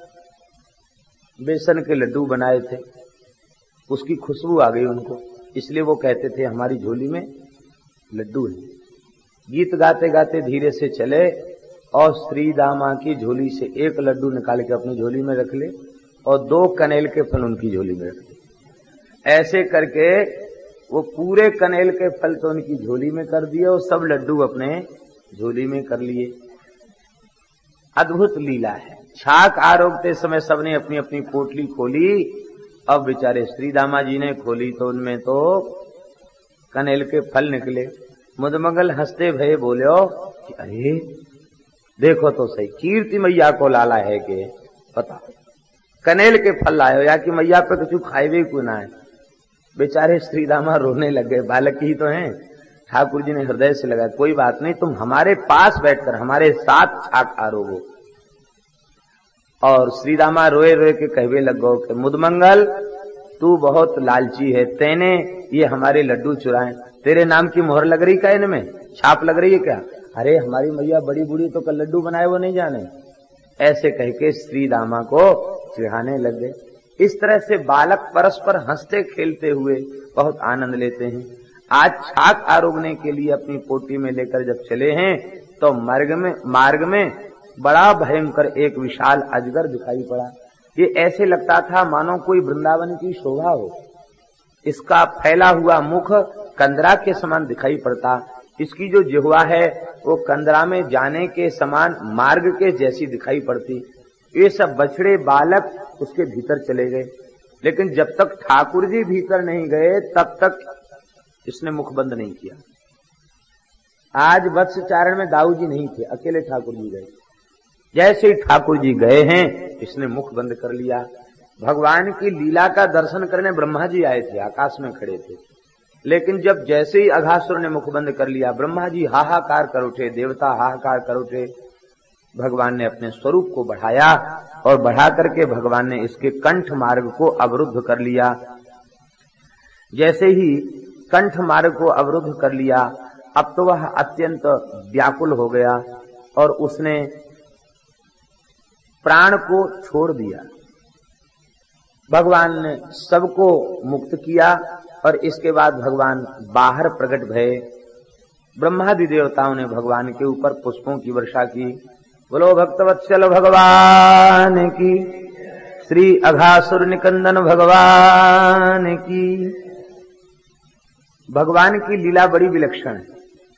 बेसन के लड्डू बनाए थे, उसकी खुशबू आ गई उनको, इसलिए वो कहते थे हमारी झोली में लड्डू है। गीत गाते गाते धीरे से चले और श्री दामा की झोली से एक लड्डू निकाल के अपनी झोली में रख ले और 2 कनेल के फल उनकी झोली में रख ले। ऐसे करके वो पूरे कनेल के फल तो उनकी झोली में कर दिए और सब लड्डू अपने झोली में कर लिए। अद्भुत लीला है। छाक आरोगते समय सबने अपनी अपनी पोटली खोली, अब बेचारे श्री दामा जी ने खोली तो उनमें तो कनेल के फल निकले। मुदमंगल हंसते भये बोले कि अरे देखो तो सही, कीर्ति मैया को लाला है कि पता कनेल के फल लायो या कि मैया पे कुछ खाए क्यों ना है। बेचारे श्री दामा रोने लगे, बालक ही तो हैं। ठाकुर जी ने हृदय से लगाया, कोई बात नहीं, तुम हमारे पास बैठकर हमारे साथ छाक आरोगो। और श्री दामा रोए रोए के कहवे लगो कि मुदमंगल तू बहुत लालची है, तेने ये हमारे लड्डू चुराए, तेरे नाम की मोहर लग रही क्या इनमें, छाप लग रही है क्या? अरे हमारी मैया बड़ी बूढ़ी तो कल लड्डू बनाए वो नहीं जाने, ऐसे कह के श्री दामा को चिढ़ाने लग गए। इस तरह से बालक परस्पर हंसते खेलते हुए बहुत आनंद लेते हैं। आज छाक आरोगने के लिए अपनी पोटी में लेकर जब चले हैं तो मार्ग में बड़ा भयंकर एक विशाल अजगर दिखाई पड़ा। ये ऐसे लगता था मानो कोई वृंदावन की शोभा हो। इसका फैला हुआ मुख कंदरा के समान दिखाई पड़ता, इसकी जो जिह्वा है वो कंदरा में जाने के समान मार्ग के जैसी दिखाई पड़ती। ये सब बछड़े बालक उसके भीतर चले गए, लेकिन जब तक ठाकुर जी भीतर नहीं गए तब तक इसने मुख बंद नहीं किया। आज वत्स चारण में दाऊ जी नहीं थे, अकेले ठाकुर जी गए। जैसे ही ठाकुर जी गए हैं इसने मुख बंद कर लिया। भगवान की लीला का दर्शन करने ब्रह्मा जी आए थे, आकाश में खड़े थे, लेकिन जब जैसे ही अघासुर ने मुख बंद कर लिया ब्रह्मा जी हाहाकार कर उठे, देवता हाहाकार कर उठे। भगवान ने अपने स्वरूप को बढ़ाया और बढ़ा करके भगवान ने इसके कंठ मार्ग को अवरुद्ध कर लिया। जैसे ही कंठ मार्ग को अवरुद्ध कर लिया अब तो वह अत्यंत व्याकुल हो गया और उसने प्राण को छोड़ दिया। भगवान ने सबको मुक्त किया और इसके बाद भगवान बाहर प्रकट भये। ब्रह्मादि देवताओं ने भगवान के ऊपर पुष्पों की वर्षा की। बोलो भक्तवत्सल भगवान की, श्री अघासुर निकंदन भगवान की। भगवान की लीला बड़ी विलक्षण है।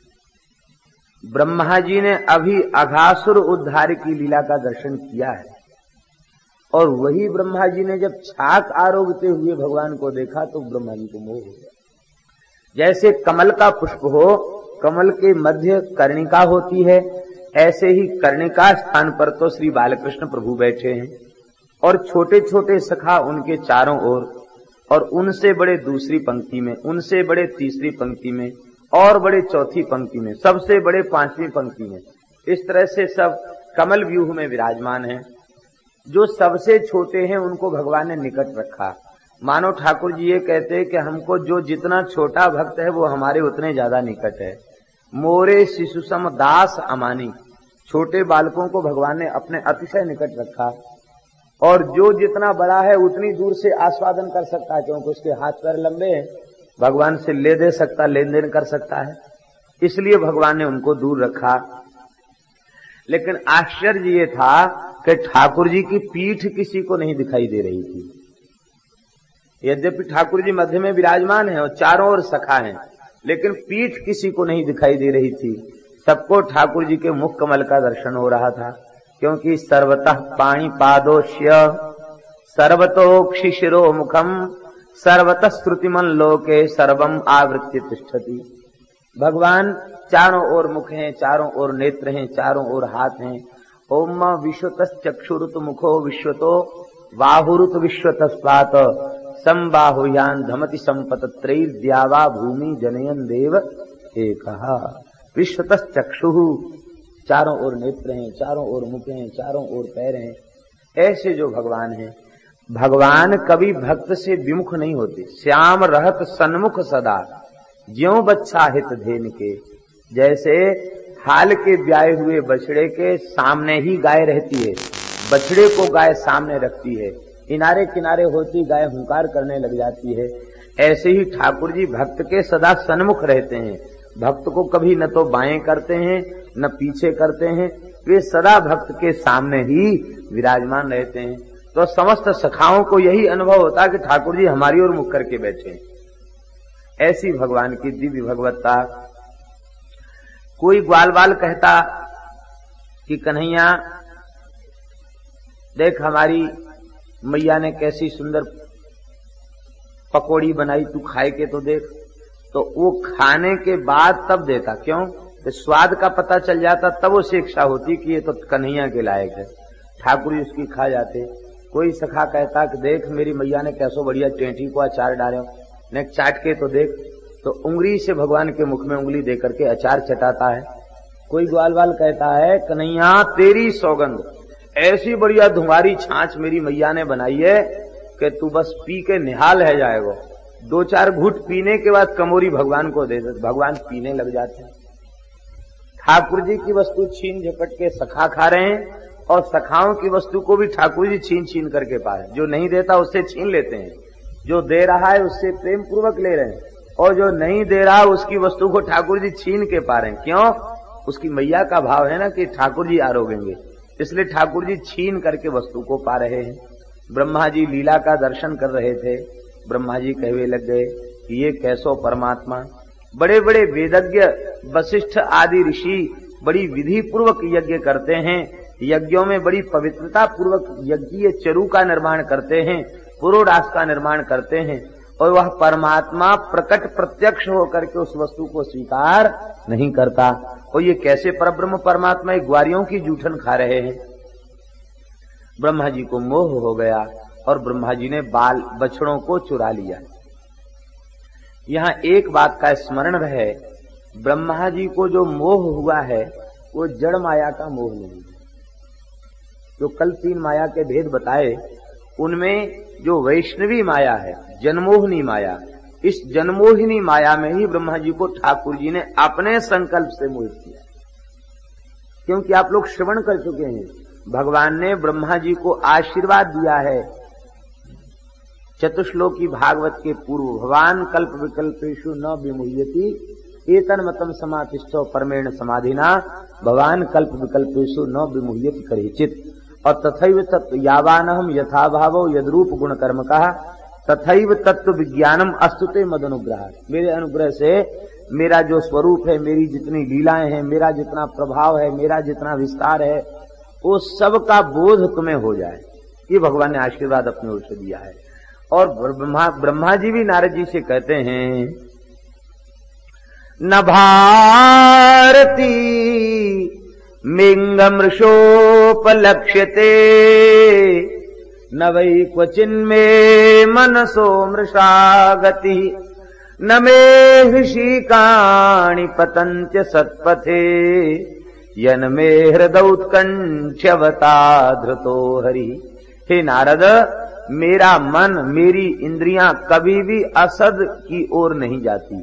ब्रह्मा जी ने अभी अघासुर उद्धार की लीला का दर्शन किया है और वही ब्रह्मा जी ने जब छाक आरोगते हुए भगवान को देखा तो ब्रह्मा जी को मोह हो गया। जैसे कमल का पुष्प हो, कमल के मध्य कर्णिका होती है, ऐसे ही कर्णिका स्थान पर तो श्री बालकृष्ण प्रभु बैठे हैं और छोटे छोटे सखा उनके चारों ओर, और उनसे बड़े दूसरी पंक्ति में, उनसे बड़े तीसरी पंक्ति में और बड़े चौथी पंक्ति में, सबसे बड़े पांचवी पंक्ति में। इस तरह से सब कमल व्यूह में विराजमान हैं। जो सबसे छोटे हैं उनको भगवान ने निकट रखा। मानो ठाकुर जी ये कहते हैं कि हमको जो जितना छोटा भक्त है वो हमारे उतने ज्यादा निकट है। मोरे शिशु सम दास अमानी, छोटे बालकों को भगवान ने अपने अतिशय निकट रखा और जो जितना बड़ा है उतनी दूर से आस्वादन कर सकता है, क्योंकि उसके हाथ पैर लंबे हैं, भगवान से ले दे सकता, लेन देन कर सकता है, इसलिए भगवान ने उनको दूर रखा। लेकिन आश्चर्य ये था कि ठाकुर जी की पीठ किसी को नहीं दिखाई दे रही थी। यद्यपि ठाकुर जी मध्य में विराजमान है और चारों ओर सखा हैं, लेकिन पीठ किसी को नहीं दिखाई दे रही थी। सबको ठाकुर जी के मुख कमल का दर्शन हो रहा था, क्योंकि सर्वतः पाणिपादोष्य सर्वतोक्षि शिरो मुखम सर्वतः श्रुतिमन लोके सर्वम आवृत्य तिष्ठति। भगवान चारों ओर मुख हैं, चारों ओर नेत्र हैं, चारों ओर हाथ हैं। ओम विश्वतश्चक्षुरुत मुखो विश्वतो बाहुरुत विश्वतस्वात संबाहुयान धमति संपतत्रैर्द्यावा भूमि जनयन देव एकहा। विश्वतश्चक्षुः, चारों ओर नेत्र हैं, चारों ओर मुख हैं, चारों ओर पैर हैं। ऐसे जो भगवान हैं, भगवान कभी भक्त से विमुख नहीं होते। श्याम रहत सन्मुख सदा ज्यों बच्छा हित धेन के। जैसे हाल के ब्याए हुए बछड़े के सामने ही गाय रहती है, बछड़े को गाय सामने रखती है, किनारे किनारे होती गाय हुंकार करने लग जाती है, ऐसे ही ठाकुर जी भक्त के सदा सन्मुख रहते हैं। भक्त को कभी न तो बाएं करते हैं न पीछे करते हैं, वे सदा भक्त के सामने ही विराजमान रहते हैं। तो समस्त सखाओं को यही अनुभव होता कि ठाकुर जी हमारी ओर मुख करके बैठे हैं। ऐसी भगवान की दिव्य भगवत्ता। कोई ग्वाल बाल कहता कि कन्हैया देख हमारी मैया ने कैसी सुंदर पकौड़ी बनाई, तू खाए के तो देख। तो वो खाने के बाद तब देता, क्यों? तो स्वाद का पता चल जाता, तब उसे इच्छा होती कि ये तो कन्हैया के लायक है, ठाकुर जी उसकी खा जाते। कोई सखा कहता कि देख मेरी मैया ने कैसो बढ़िया टेंटी को अचार डाले, ने चाट के तो देख। तो उंगली से भगवान के मुख में उंगली दे करके अचार चटाता है। कोई ग्वाल बाल कहता है कन्हैया तेरी सौगंध, ऐसी बढ़िया धुंगारी छाछ मेरी मैया ने बनाई है कि तू बस पी के निहाल है जाएगा। दो चार घूट पीने के बाद कमोरी भगवान को दे दे, भगवान पीने लग जाते हैं। ठाकुर जी की वस्तु छीन झपट के सखा खा रहे हैं और सखाओं की वस्तु को भी ठाकुर जी छीन छीन करके पा रहे हैं। जो नहीं देता उससे छीन लेते हैं, जो दे रहा है उससे प्रेम पूर्वक ले रहे हैं, और जो नहीं दे रहा उसकी वस्तु को ठाकुर जी छीन के पा रहे हैं। क्यों? उसकी मैया का भाव है ना कि ठाकुर जी आरोगेंगे, इसलिए ठाकुर जी छीन करके वस्तु को पा रहे हैं। ब्रह्मा जी लीला का दर्शन कर रहे थे। ब्रह्मा जी कहवे लग गए कि ये कैसो परमात्मा। बड़े बड़े वेदज्ञ वशिष्ठ आदि ऋषि बड़ी विधि पूर्वक यज्ञ करते हैं, यज्ञों में बड़ी पवित्रता पूर्वक यज्ञीय चरु का निर्माण करते हैं, पुरोडास का निर्माण करते हैं, और वह परमात्मा प्रकट प्रत्यक्ष होकर के उस वस्तु को स्वीकार नहीं करता। और ये कैसे परब्रह्म परमात्मा ग्वारियों की जूठन खा रहे हैं। ब्रह्मा जी को मोह हो गया और ब्रह्मा जी ने बाल बछड़ों को चुरा लिया। यहां एक बात का स्मरण रहे, ब्रह्मा जी को जो मोह हुआ है वो जड़ माया का मोह नहीं है। जो कल 3 माया के भेद बताए, उनमें जो वैष्णवी माया है, जनमोहिनी माया, इस जनमोहिनी माया में ही ब्रह्मा जी को ठाकुर जी ने अपने संकल्प से मोहित किया। क्योंकि आप लोग श्रवण कर चुके हैं, भगवान ने ब्रह्मा जी को आशीर्वाद दिया है चतुश्लोकी भागवत के पूर्व, भगवान कल्प विकल्पेषु न विमुह्यति एतन मतम समातिष्ठो परमेण समाधिना भगवान कल्प विकल्पेषु न विमुह्यति करिचित। और तथैव तत्व यावानहम यथा भावो यद्रूप गुण कर्म कहा तथैव तत्व विज्ञानम अस्तुते मद अनुग्रह। मेरे अनुग्रह से मेरा जो स्वरूप है, मेरी जितनी लीलाएं हैं, मेरा जितना प्रभाव है, मेरा जितना विस्तार है, वो सब का बोध तुम्हें हो जाए, ये भगवान ने आशीर्वाद अपनी ओर से दिया है। और ब्रह्मा जी भी नारद जी से कहते हैं, न भारती मिंगमृषोपलक्ष्यते न वै क्वचिन्मे मनसो मृषा गति न मे हृषिकाणि पतन्त्य सत्पथे यन मे हृदौत्कण्ठ्यवता धृतो हरि। हे नारद, मेरा मन, मेरी इंद्रियां कभी भी असद की ओर नहीं जाती।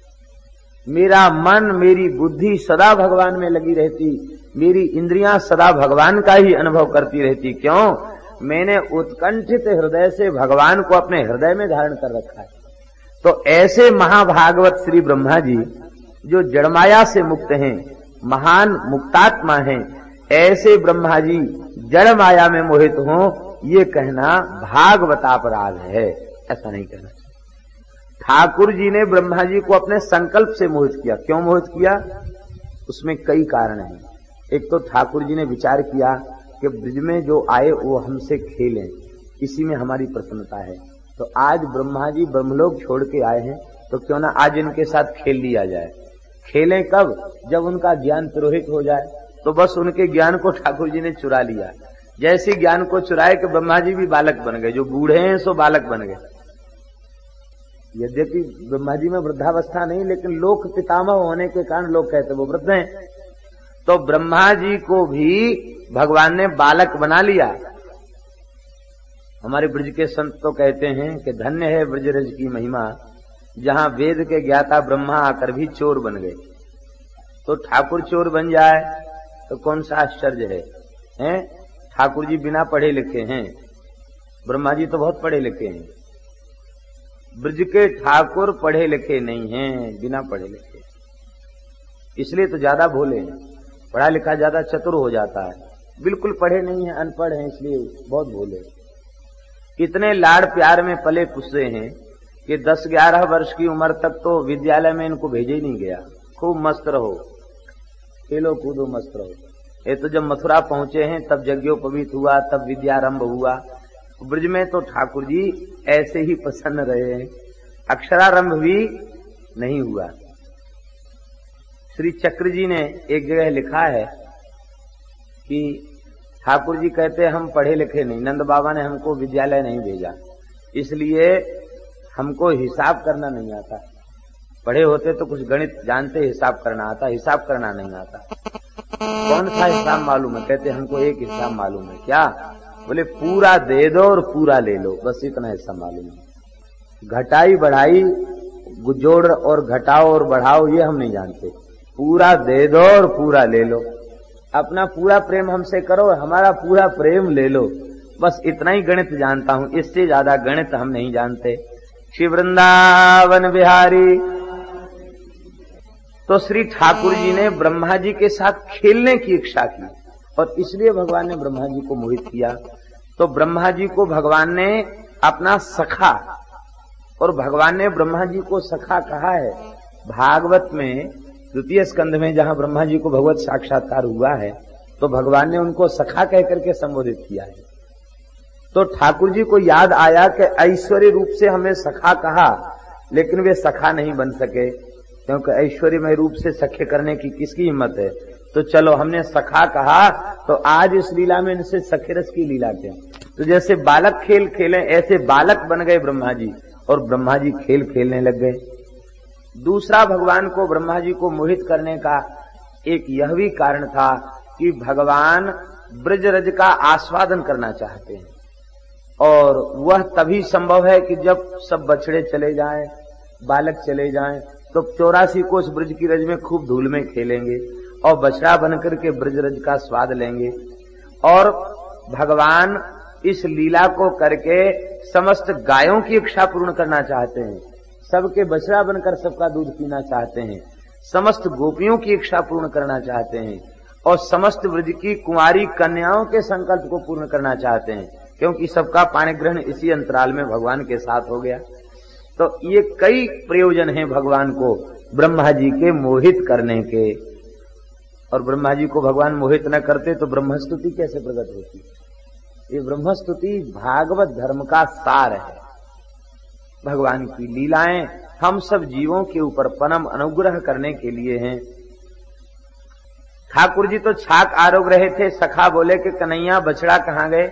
मेरा मन, मेरी बुद्धि सदा भगवान में लगी रहती, मेरी इंद्रियां सदा भगवान का ही अनुभव करती रहती। क्यों? मैंने उत्कंठित हृदय से भगवान को अपने हृदय में धारण कर रखा है। तो ऐसे महाभागवत श्री ब्रह्मा जी जो जड़माया से मुक्त हैं, महान मुक्तात्मा हैं, ऐसे ब्रह्मा जी जड़ माया में मोहित हों, ये कहना भागवतापराध है, ऐसा नहीं कहना। ठाकुर जी ने ब्रह्मा जी को अपने संकल्प से मोहित किया। क्यों मोहित किया? उसमें कई कारण हैं। एक तो ठाकुर जी ने विचार किया कि ब्रज में जो आए वो हमसे खेलें, इसी में हमारी प्रसन्नता है। तो आज ब्रह्मा जी ब्रह्मलोक छोड़ के आए हैं, तो क्यों ना आज इनके साथ खेल लिया जाए। खेलें कब? जब उनका ज्ञान तिरोहित हो जाए। तो बस उनके ज्ञान को ठाकुर जी ने चुरा लिया। जैसे ज्ञान को चुराए कि ब्रह्मा जी भी बालक बन गए, जो बूढ़े हैं सो बालक बन गए। यद्यपि ब्रह्मा जी में वृद्धावस्था नहीं, लेकिन लोक पितामह होने के कारण लोग कहते वो वृद्ध हैं। तो ब्रह्मा जी को भी भगवान ने बालक बना लिया। हमारे ब्रज के संत तो कहते हैं कि धन्य है ब्रजरज की महिमा, जहां वेद के ज्ञाता ब्रह्मा आकर भी चोर बन गए। तो ठाकुर चोर बन जाए तो कौन सा आश्चर्य है? ठाकुर जी बिना पढ़े लिखे हैं, ब्रह्मा जी तो बहुत पढ़े लिखे हैं। ब्रज के ठाकुर पढ़े लिखे नहीं हैं, बिना पढ़े लिखे, इसलिए तो ज्यादा भोले हैं। पढ़ा लिखा ज्यादा चतुर हो जाता है, बिल्कुल पढ़े नहीं है, अनपढ़ हैं, इसलिए बहुत भोले। इतने लाड़ प्यार में पले पुसे हैं कि 10-11 वर्ष की उम्र तक तो विद्यालय में इनको भेजे ही नहीं गया। खूब मस्त रहो, खेलो कूदो, मस्त रहो। ये तो जब मथुरा पहुंचे हैं तब यज्ञोपवीत हुआ, तब विद्यारंभ हुआ। ब्रज में तो ठाकुर जी ऐसे ही प्रसन्न रहे हैं, अक्षरारंभ भी नहीं हुआ। श्री चक्र जी ने एक जगह लिखा है कि ठाकुर जी कहते हम पढ़े लिखे नहीं, नंद बाबा ने हमको विद्यालय नहीं भेजा, इसलिए हमको हिसाब करना नहीं आता। पढ़े होते तो कुछ गणित जानते, हिसाब करना आता, हिसाब करना नहीं आता। कौन सा हिसाब मालूम है? कहते हमको एक हिसाब मालूम है। क्या? बोले पूरा दे दो और पूरा ले लो, बस इतना हिस्सा मालूम है। घटाई बढ़ाई, जोड़ और घटाओ और बढ़ाओ ये हम नहीं जानते। पूरा दे दो और पूरा ले लो। अपना पूरा प्रेम हमसे करो, हमारा पूरा प्रेम ले लो, बस इतना ही गणित जानता हूं, इससे ज्यादा गणित हम नहीं जानते। श्री वृंदावन बिहारी। तो श्री ठाकुर जी ने ब्रह्मा जी के साथ खेलने की इच्छा की और इसलिए भगवान ने ब्रह्मा जी को मोहित किया। तो ब्रह्मा जी को भगवान ने अपना सखा, और भगवान ने ब्रह्मा जी को सखा कहा है भागवत में द्वितीय स्कंध में, जहां ब्रह्मा जी को भगवत साक्षात्कार हुआ है तो भगवान ने उनको सखा कहकर के संबोधित किया है। तो ठाकुर जी को याद आया कि ऐश्वर्य रूप से हमें सखा कहा, लेकिन वे सखा नहीं बन सके, क्योंकि ऐश्वर्यमय रूप से सख्य करने की किसकी हिम्मत है। तो चलो हमने सखा कहा, तो आज इस लीला में इनसे सखे रस की लीला क्या। तो जैसे बालक खेल खेले, ऐसे बालक बन गए ब्रह्मा जी, और ब्रह्मा जी खेल खेलने लग गए। दूसरा, भगवान को ब्रह्मा जी को मोहित करने का एक यह भी कारण था कि भगवान ब्रजरज का आस्वादन करना चाहते हैं, और वह तभी संभव है कि जब सब बछड़े चले जाएं, बालक चले जाएं, तो 84 कोस ब्रज की रज में खूब धूल में खेलेंगे और बछड़ा बनकर के ब्रजरज का स्वाद लेंगे। और भगवान इस लीला को करके समस्त गायों की इच्छा पूर्ण करना चाहते हैं, सबके बछड़ा बनकर सबका दूध पीना चाहते हैं, समस्त गोपियों की इच्छा पूर्ण करना चाहते हैं, और समस्त ब्रज की कुंवारी कन्याओं के संकल्प को पूर्ण करना चाहते हैं, क्योंकि सबका पाणी ग्रहण इसी अंतराल में भगवान के साथ हो गया। तो ये कई प्रयोजन हैं भगवान को ब्रह्मा जी के मोहित करने के, और ब्रह्मा जी को भगवान मोहित न करते तो ब्रह्मस्तुति कैसे प्रकट होती। ये ब्रह्मस्तुति भागवत धर्म का सार है। भगवान की लीलाएं हम सब जीवों के ऊपर परम अनुग्रह करने के लिए हैं। ठाकुर जी तो छाक आरोग रहे थे, सखा बोले कि कन्हैया बछड़ा कहाँ गए।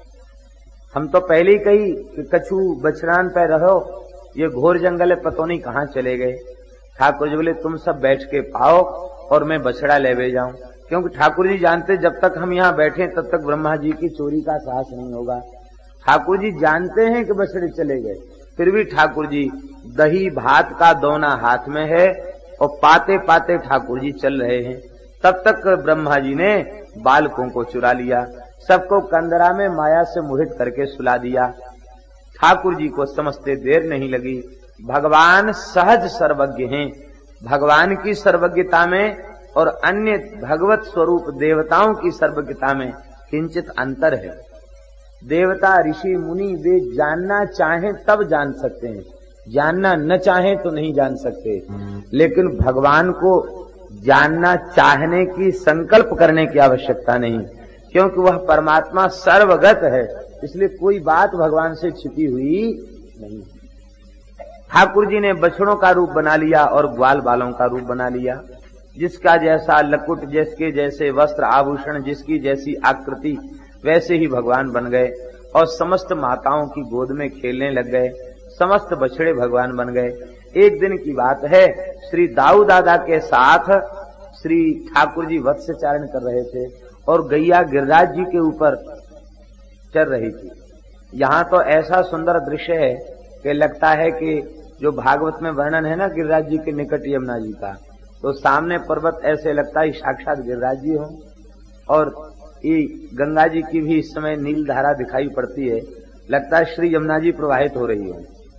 हम तो पहले ही कही कि कछू बछड़ान पे रहो, ये घोर जंगल है, पतो नहीं कहाँ चले गए। ठाकुर जी बोले तुम सब बैठ के पाओ और मैं बछड़ा ले जाऊं, क्योंकि ठाकुर जी जानते जब तक हम यहाँ बैठे तब तक ब्रह्मा जी की चोरी का साहस नहीं होगा। ठाकुर जी जानते हैं कि बछड़े चले गए, फिर भी ठाकुर जी दही भात का दोना हाथ में है और पाते पाते ठाकुर जी चल रहे हैं। तब तक ब्रह्मा जी ने बालकों को चुरा लिया, सबको कंदरा में माया से मोहित करके सुला दिया। ठाकुर जी को समझते देर नहीं लगी। भगवान सहज सर्वज्ञ हैं। भगवान की सर्वज्ञता में और अन्य भगवत स्वरूप देवताओं की सर्वज्ञता में किंचित अंतर है। देवता ऋषि मुनि वे जानना चाहें तब जान सकते हैं, जानना न चाहें तो नहीं जान सकते। लेकिन भगवान को जानना चाहने की संकल्प करने की आवश्यकता नहीं, क्योंकि वह परमात्मा सर्वगत है, इसलिए कोई बात भगवान से छिपी हुई नहीं। ठाकुर जी ने बछड़ों का रूप बना लिया और ग्वाल बालों का रूप बना लिया। जिसका जैसा लकुट, जिसके जैसे वस्त्र आभूषण, जिसकी जैसी आकृति, वैसे ही भगवान बन गए और समस्त माताओं की गोद में खेलने लग गए। समस्त बछड़े भगवान बन गए। एक दिन की बात है, श्री दाऊ दादा के साथ श्री ठाकुर जी वत्स्य चारण कर रहे थे और गैया गिरिराज जी के ऊपर चल रही थी। यहाँ तो ऐसा सुंदर दृश्य है कि लगता है कि जो भागवत में वर्णन है ना गिरिराज जी के निकट यमुना जी का, तो सामने पर्वत ऐसे लगता है साक्षात गिरिराज जी हो, और ये गंगा जी की भी इस समय नील धारा दिखाई पड़ती है, लगता है श्री यमुना जी प्रवाहित हो रही हो।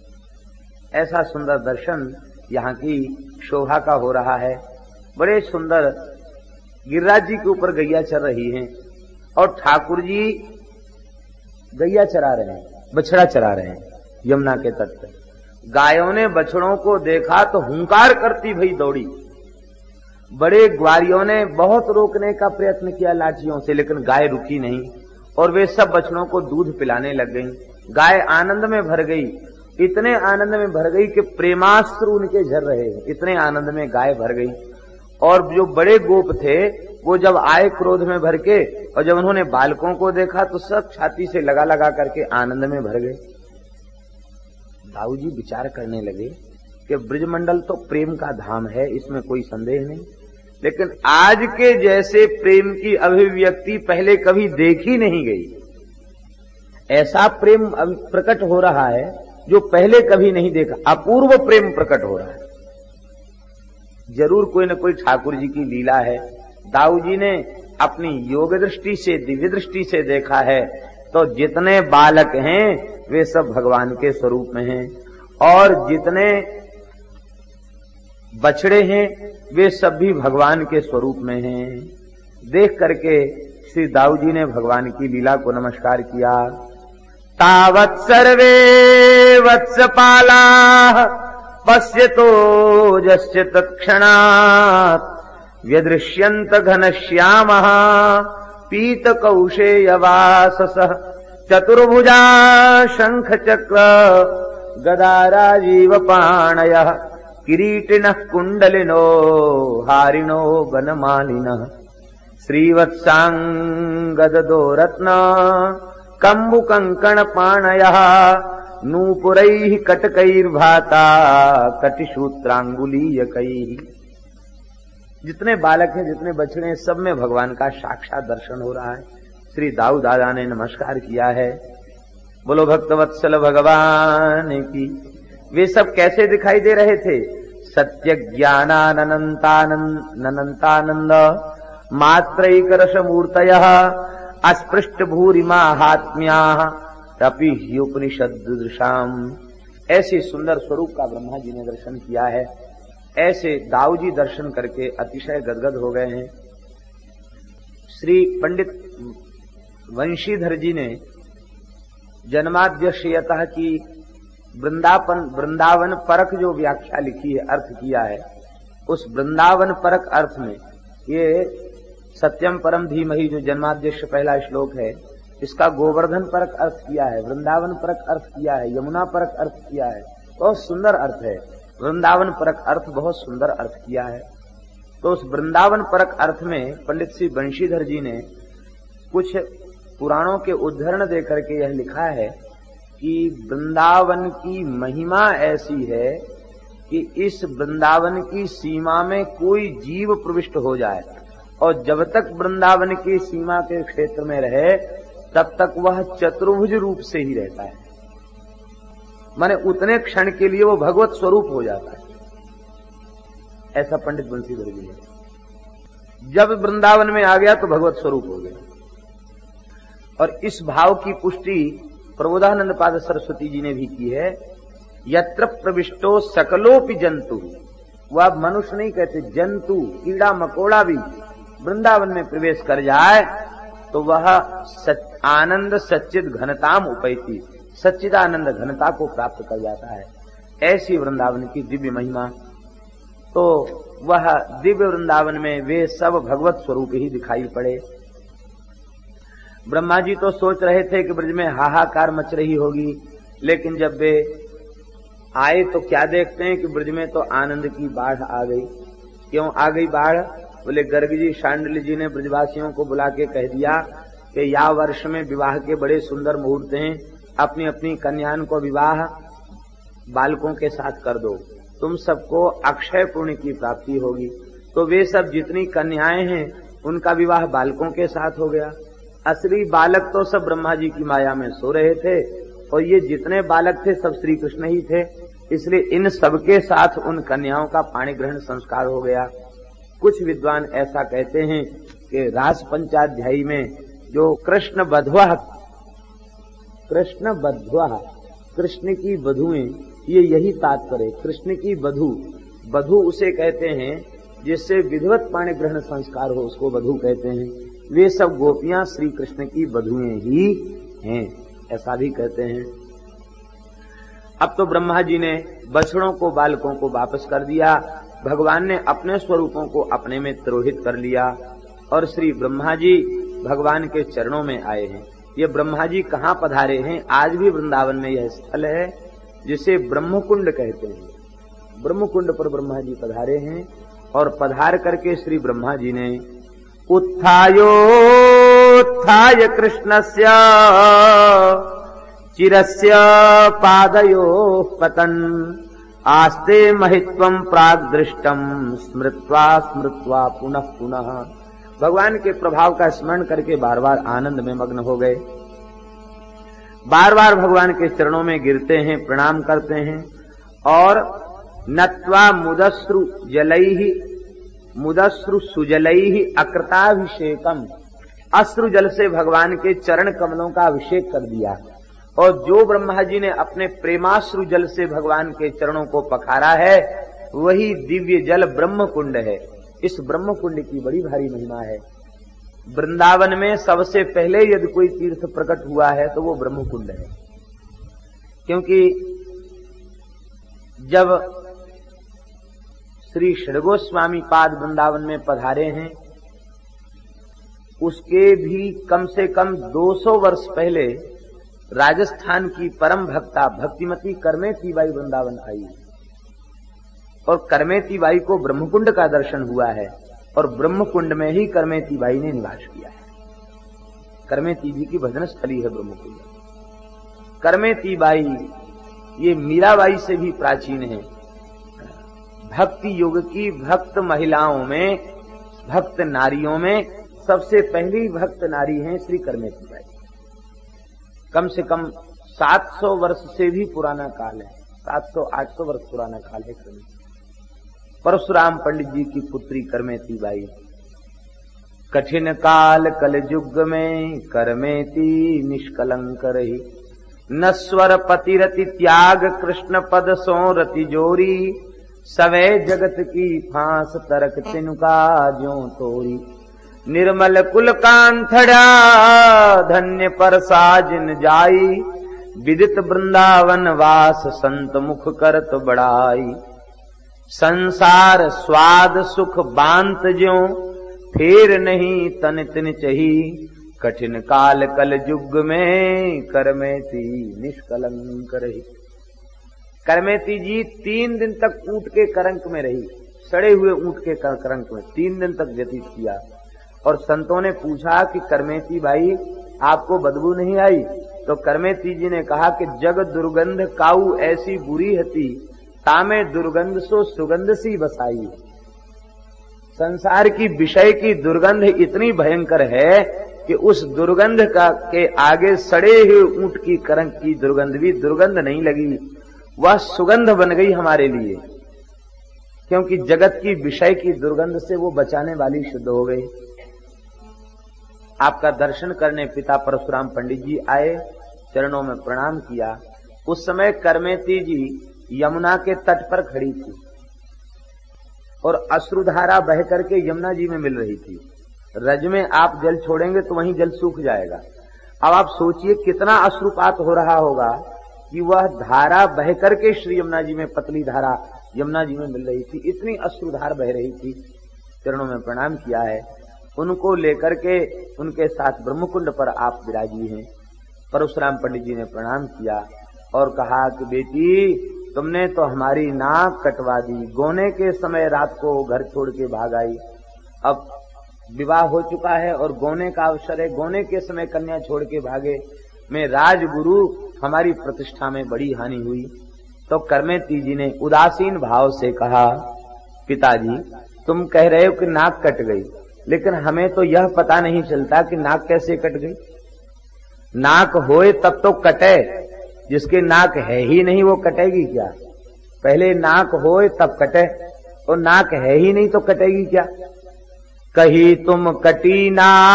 ऐसा सुंदर दर्शन यहाँ की शोभा का हो रहा है। बड़े सुंदर गिरिराज जी के ऊपर गैया चल रही हैं और ठाकुर जी गैया चरा रहे हैं, बछड़ा चरा रहे हैं यमुना के तट पर। गायों ने बछड़ों को देखा तो हुंकार करती भई दौड़ी। बड़े ग्वारियों ने बहुत रोकने का प्रयत्न किया लाठियों से, लेकिन गाय रुकी नहीं और वे सब बछड़ों को दूध पिलाने लग गईं। गाय आनंद में भर गई, इतने आनंद में भर गई कि प्रेमाश्रु उनके झर रहे। इतने आनंद में गाय भर गई और जो बड़े गोप थे वो जब आए क्रोध में भर के, और जब उन्होंने बालकों को देखा तो सब छाती से लगा लगा करके आनंद में भर गए। दाऊ जी विचार करने लगे कि ब्रजमंडल तो प्रेम का धाम है, इसमें कोई संदेह नहीं, लेकिन आज के जैसे प्रेम की अभिव्यक्ति पहले कभी देखी नहीं गई। ऐसा प्रेम प्रकट हो रहा है जो पहले कभी नहीं देखा, अपूर्व प्रेम प्रकट हो रहा है। जरूर कोई न कोई ठाकुर जी की लीला है, दाऊ जी ने अपनी योग दृष्टि से, दिव्य दृष्टि से देखा है तो जितने बालक हैं वे सब भगवान के स्वरूप में हैं, और जितने बछड़े हैं वे सब भी भगवान के स्वरूप में हैं। देख करके श्री दाऊ जी ने भगवान की लीला को नमस्कार किया। तावत् सर्वे वत्सपाला पश्यतो जस्य तत्क्षणात् व्यदृश्यन्त घनश्यामः पीतकौशेयवाससः चतुर्भुजा शंखचक्र गदाराजीवपाणयः किरीटिनः कुण्डलिनो हारिणो वनमालिनः श्रीवत्साङ्गददो रत्न कम्बुकङ्कणपाणयः नूपुरैः कटकैर्भाता कटिसूत्रांगुलीयकैः। जितने बालक हैं, जितने बछड़े हैं, सब में भगवान का साक्षात दर्शन हो रहा है। श्री दाऊ दादा ने नमस्कार किया है। बोलो भक्तवत्सल भगवान की। वे सब कैसे दिखाई दे रहे थे? सत्य ज्ञानानंतानंद मात्रैकरस मूर्तयः अस्पृष्ट भूरिमा हात्म्याः तपि उपनिषद्दृशाम। ऐसे सुंदर स्वरूप का ब्रह्मा जी ने दर्शन किया है। ऐसे दाऊ जी दर्शन करके अतिशय गदगद हो गए हैं। श्री पंडित वंशीधर जी ने जन्माद्यश्यतः की वृंदावन परक जो व्याख्या लिखी है, अर्थ किया है, उस वृंदावन परक अर्थ में ये सत्यम परम धीमहि जो जन्माद्यश्य पहला श्लोक है, इसका गोवर्धन परक अर्थ किया है, वृंदावन परक अर्थ किया है, यमुना परक अर्थ किया है। बहुत सुंदर अर्थ है। वृंदावन परक अर्थ बहुत सुंदर अर्थ किया है। तो उस वृंदावन परक अर्थ में पंडित श्री बंशीधर जी ने कुछ पुराणों के उद्धरण देकर के यह लिखा है कि वृंदावन की महिमा ऐसी है कि इस वृंदावन की सीमा में कोई जीव प्रविष्ट हो जाए और जब तक वृंदावन की सीमा के क्षेत्र में रहे तब तक वह चतुर्भुज रूप से ही रहता है। माने उतने क्षण के लिए वो भगवत स्वरूप हो जाता है। ऐसा पंडित बंशीधर जी है। जब वृंदावन में आ गया तो भगवत स्वरूप हो गया। और इस भाव की पुष्टि प्रबोधानंद पाद सरस्वती जी ने भी की है। यत्र प्रविष्टो सकलोपि जंतु, वह मनुष्य नहीं कहते, जंतु कीड़ा मकोड़ा भी वृंदावन में प्रवेश कर जाए तो वह आनंद सच्चिद घनताम उपैति, सच्चिदानंद घनता को प्राप्त कर जाता है। ऐसी वृंदावन की दिव्य महिमा। तो वह दिव्य वृंदावन में वे सब भगवत स्वरूप ही दिखाई पड़े। ब्रह्मा जी तो सोच रहे थे कि ब्रज में हाहाकार मच रही होगी, लेकिन जब वे आए तो क्या देखते हैं कि ब्रज में तो आनंद की बाढ़ आ गई। क्यों आ गई बाढ़? बोले गर्ग जी शांडिल्य जी ने ब्रजवासियों को बुला के कह दिया कि या वर्ष में विवाह के बड़े सुंदर मुहूर्त हैं, अपनी अपनी कन्याओं को विवाह बालकों के साथ कर दो, तुम सबको अक्षय पुण्य की प्राप्ति होगी। तो वे सब जितनी कन्याएं हैं उनका विवाह बालकों के साथ हो गया। असली बालक तो सब ब्रह्मा जी की माया में सो रहे थे और ये जितने बालक थे सब श्री कृष्ण ही थे, इसलिए इन सबके साथ उन कन्याओं का पाणी ग्रहण संस्कार हो गया। कुछ विद्वान ऐसा कहते हैं कि रास पंचाध्यायी में जो कृष्ण बधवा, कृष्ण की वधुएं, ये यही तात्पर्य। कृष्ण की वधु उसे कहते हैं जिससे विधिवत पाणी ग्रहण संस्कार हो, उसको वधु कहते हैं। वे सब गोपियां श्री कृष्ण की वधुएं ही हैं, ऐसा भी कहते हैं। अब तो ब्रह्मा जी ने बछड़ों को बालकों को वापस कर दिया। भगवान ने अपने स्वरूपों को अपने में तिरोहित कर लिया और श्री ब्रह्मा जी भगवान के चरणों में आए हैं। ये ब्रह्मा जी कहाँ पधारे हैं? आज भी वृंदावन में यह स्थल है जिसे ब्रह्मकुंड कहते हैं। ब्रह्मकुंड पर ब्रह्मा जी पधारे हैं और पधार करके श्री ब्रह्मा जी ने उत्थाय कृष्णस्य चिरस्य पादयोः पतन् आस्ते महित्वं प्राग्दृष्टं स्मृत्वा पुनः पुनः। भगवान के प्रभाव का स्मरण करके बार बार आनंद में मग्न हो गए। बार बार भगवान के चरणों में गिरते हैं, प्रणाम करते हैं और नत्वा मुदश्रु जलैहि मुदश्रु सुजलैहि अकृताभिषेकम, अश्रु जल से भगवान के चरण कमलों का अभिषेक कर दिया। और जो ब्रह्मा जी ने अपने प्रेमाश्रु जल से भगवान के चरणों को पखारा है, वही दिव्य जल ब्रह्म कुंड है। इस ब्रह्म कुंड की बड़ी भारी महिमा है। वृंदावन में सबसे पहले यदि कोई तीर्थ प्रकट हुआ है तो वो ब्रह्म कुंड है। क्योंकि जब श्री षडगोस्वामी पाद वृंदावन में पधारे हैं, उसके भी कम से कम 200 वर्ष पहले राजस्थान की परम भक्ता भक्तिमती करमेती बाई वृंदावन आई, और करमेती बाई को ब्रह्मकुंड का दर्शन हुआ है, और ब्रह्मकुंड में ही करमेती बाई ने निवास किया है। करमेती जी की भजन स्थली है ब्रह्मकुंड। करमेती बाई ये मीराबाई से भी प्राचीन है। भक्ति युग की भक्त महिलाओं में, भक्त नारियों में सबसे पहली भक्त नारी हैं श्री करमेती बाई। कम से कम 700 वर्ष से भी पुराना काल है, 700-800 वर्ष पुराना काल है करमेती। परशुराम पंडित जी की पुत्री करमेती बाई। कठिन काल कल युग में करमेती निष्कलंक रही, नस्वर पतिरति त्याग कृष्ण पद सो रति जोरी, सवे जगत की फांस तरक तिनुका ज्यों तोरी, निर्मल कुल कांथड़ा धन्य पर साजिन जाई, विदित वृंदावन वास संत मुख करत बड़ाई, संसार स्वाद सुख बांत ज्यों फेर नहीं तन तिन चही, कठिन काल कल युग में करमेती निष्कलंक रही। करमेती जी 3 दिन तक ऊंट के करंक में रही, सड़े हुए ऊंट के करंक में 3 दिन तक व्यतीत किया। और संतों ने पूछा कि करमेती भाई आपको बदबू नहीं आई? तो करमेती जी ने कहा कि जग दुर्गंध काऊ ऐसी बुरी हती, तामे दुर्गंध सो सुगंध सी बसाई। संसार की विषय की दुर्गंध इतनी भयंकर है कि उस दुर्गंध के आगे सड़े हुए ऊंट की करंक की दुर्गंध भी दुर्गंध नहीं लगी, वह सुगंध बन गई हमारे लिए, क्योंकि जगत की विषय की दुर्गंध से वो बचाने वाली शुद्ध हो गई। आपका दर्शन करने पिता परशुराम पंडित जी आए, चरणों में प्रणाम किया। उस समय करमेती जी यमुना के तट पर खड़ी थी और अश्रुधारा बह करके यमुना जी में मिल रही थी। रज में आप जल छोड़ेंगे तो वहीं जल सूख जाएगा। अब आप सोचिए कितना अश्रुपात हो रहा होगा कि वह धारा बह करके श्री यमुना जी में, पतली धारा यमुना जी में मिल रही थी, इतनी अश्रुधार बह रही थी। चरणों में प्रणाम किया है। उनको लेकर के उनके साथ ब्रह्मकुंड पर आप विराजी हैं। परशुराम पंडित जी ने प्रणाम किया और कहा कि बेटी, तुमने तो हमारी नाक कटवा दी, गोने के समय रात को घर छोड़ के भाग आई। अब विवाह हो चुका है और गोने का अवसर है, गोने के समय कन्या छोड़ के भागे। मैं राजगुरु, हमारी प्रतिष्ठा में बड़ी हानि हुई। तो करमेती जी ने उदासीन भाव से कहा, पिताजी तुम कह रहे हो कि नाक कट गई, लेकिन हमें तो यह पता नहीं चलता कि नाक कैसे कट गई। नाक होए तब तो कटे, जिसके नाक है ही नहीं वो कटेगी क्या? पहले नाक होए तब कटे, और नाक है ही नहीं तो कटेगी क्या? कही तुम कटी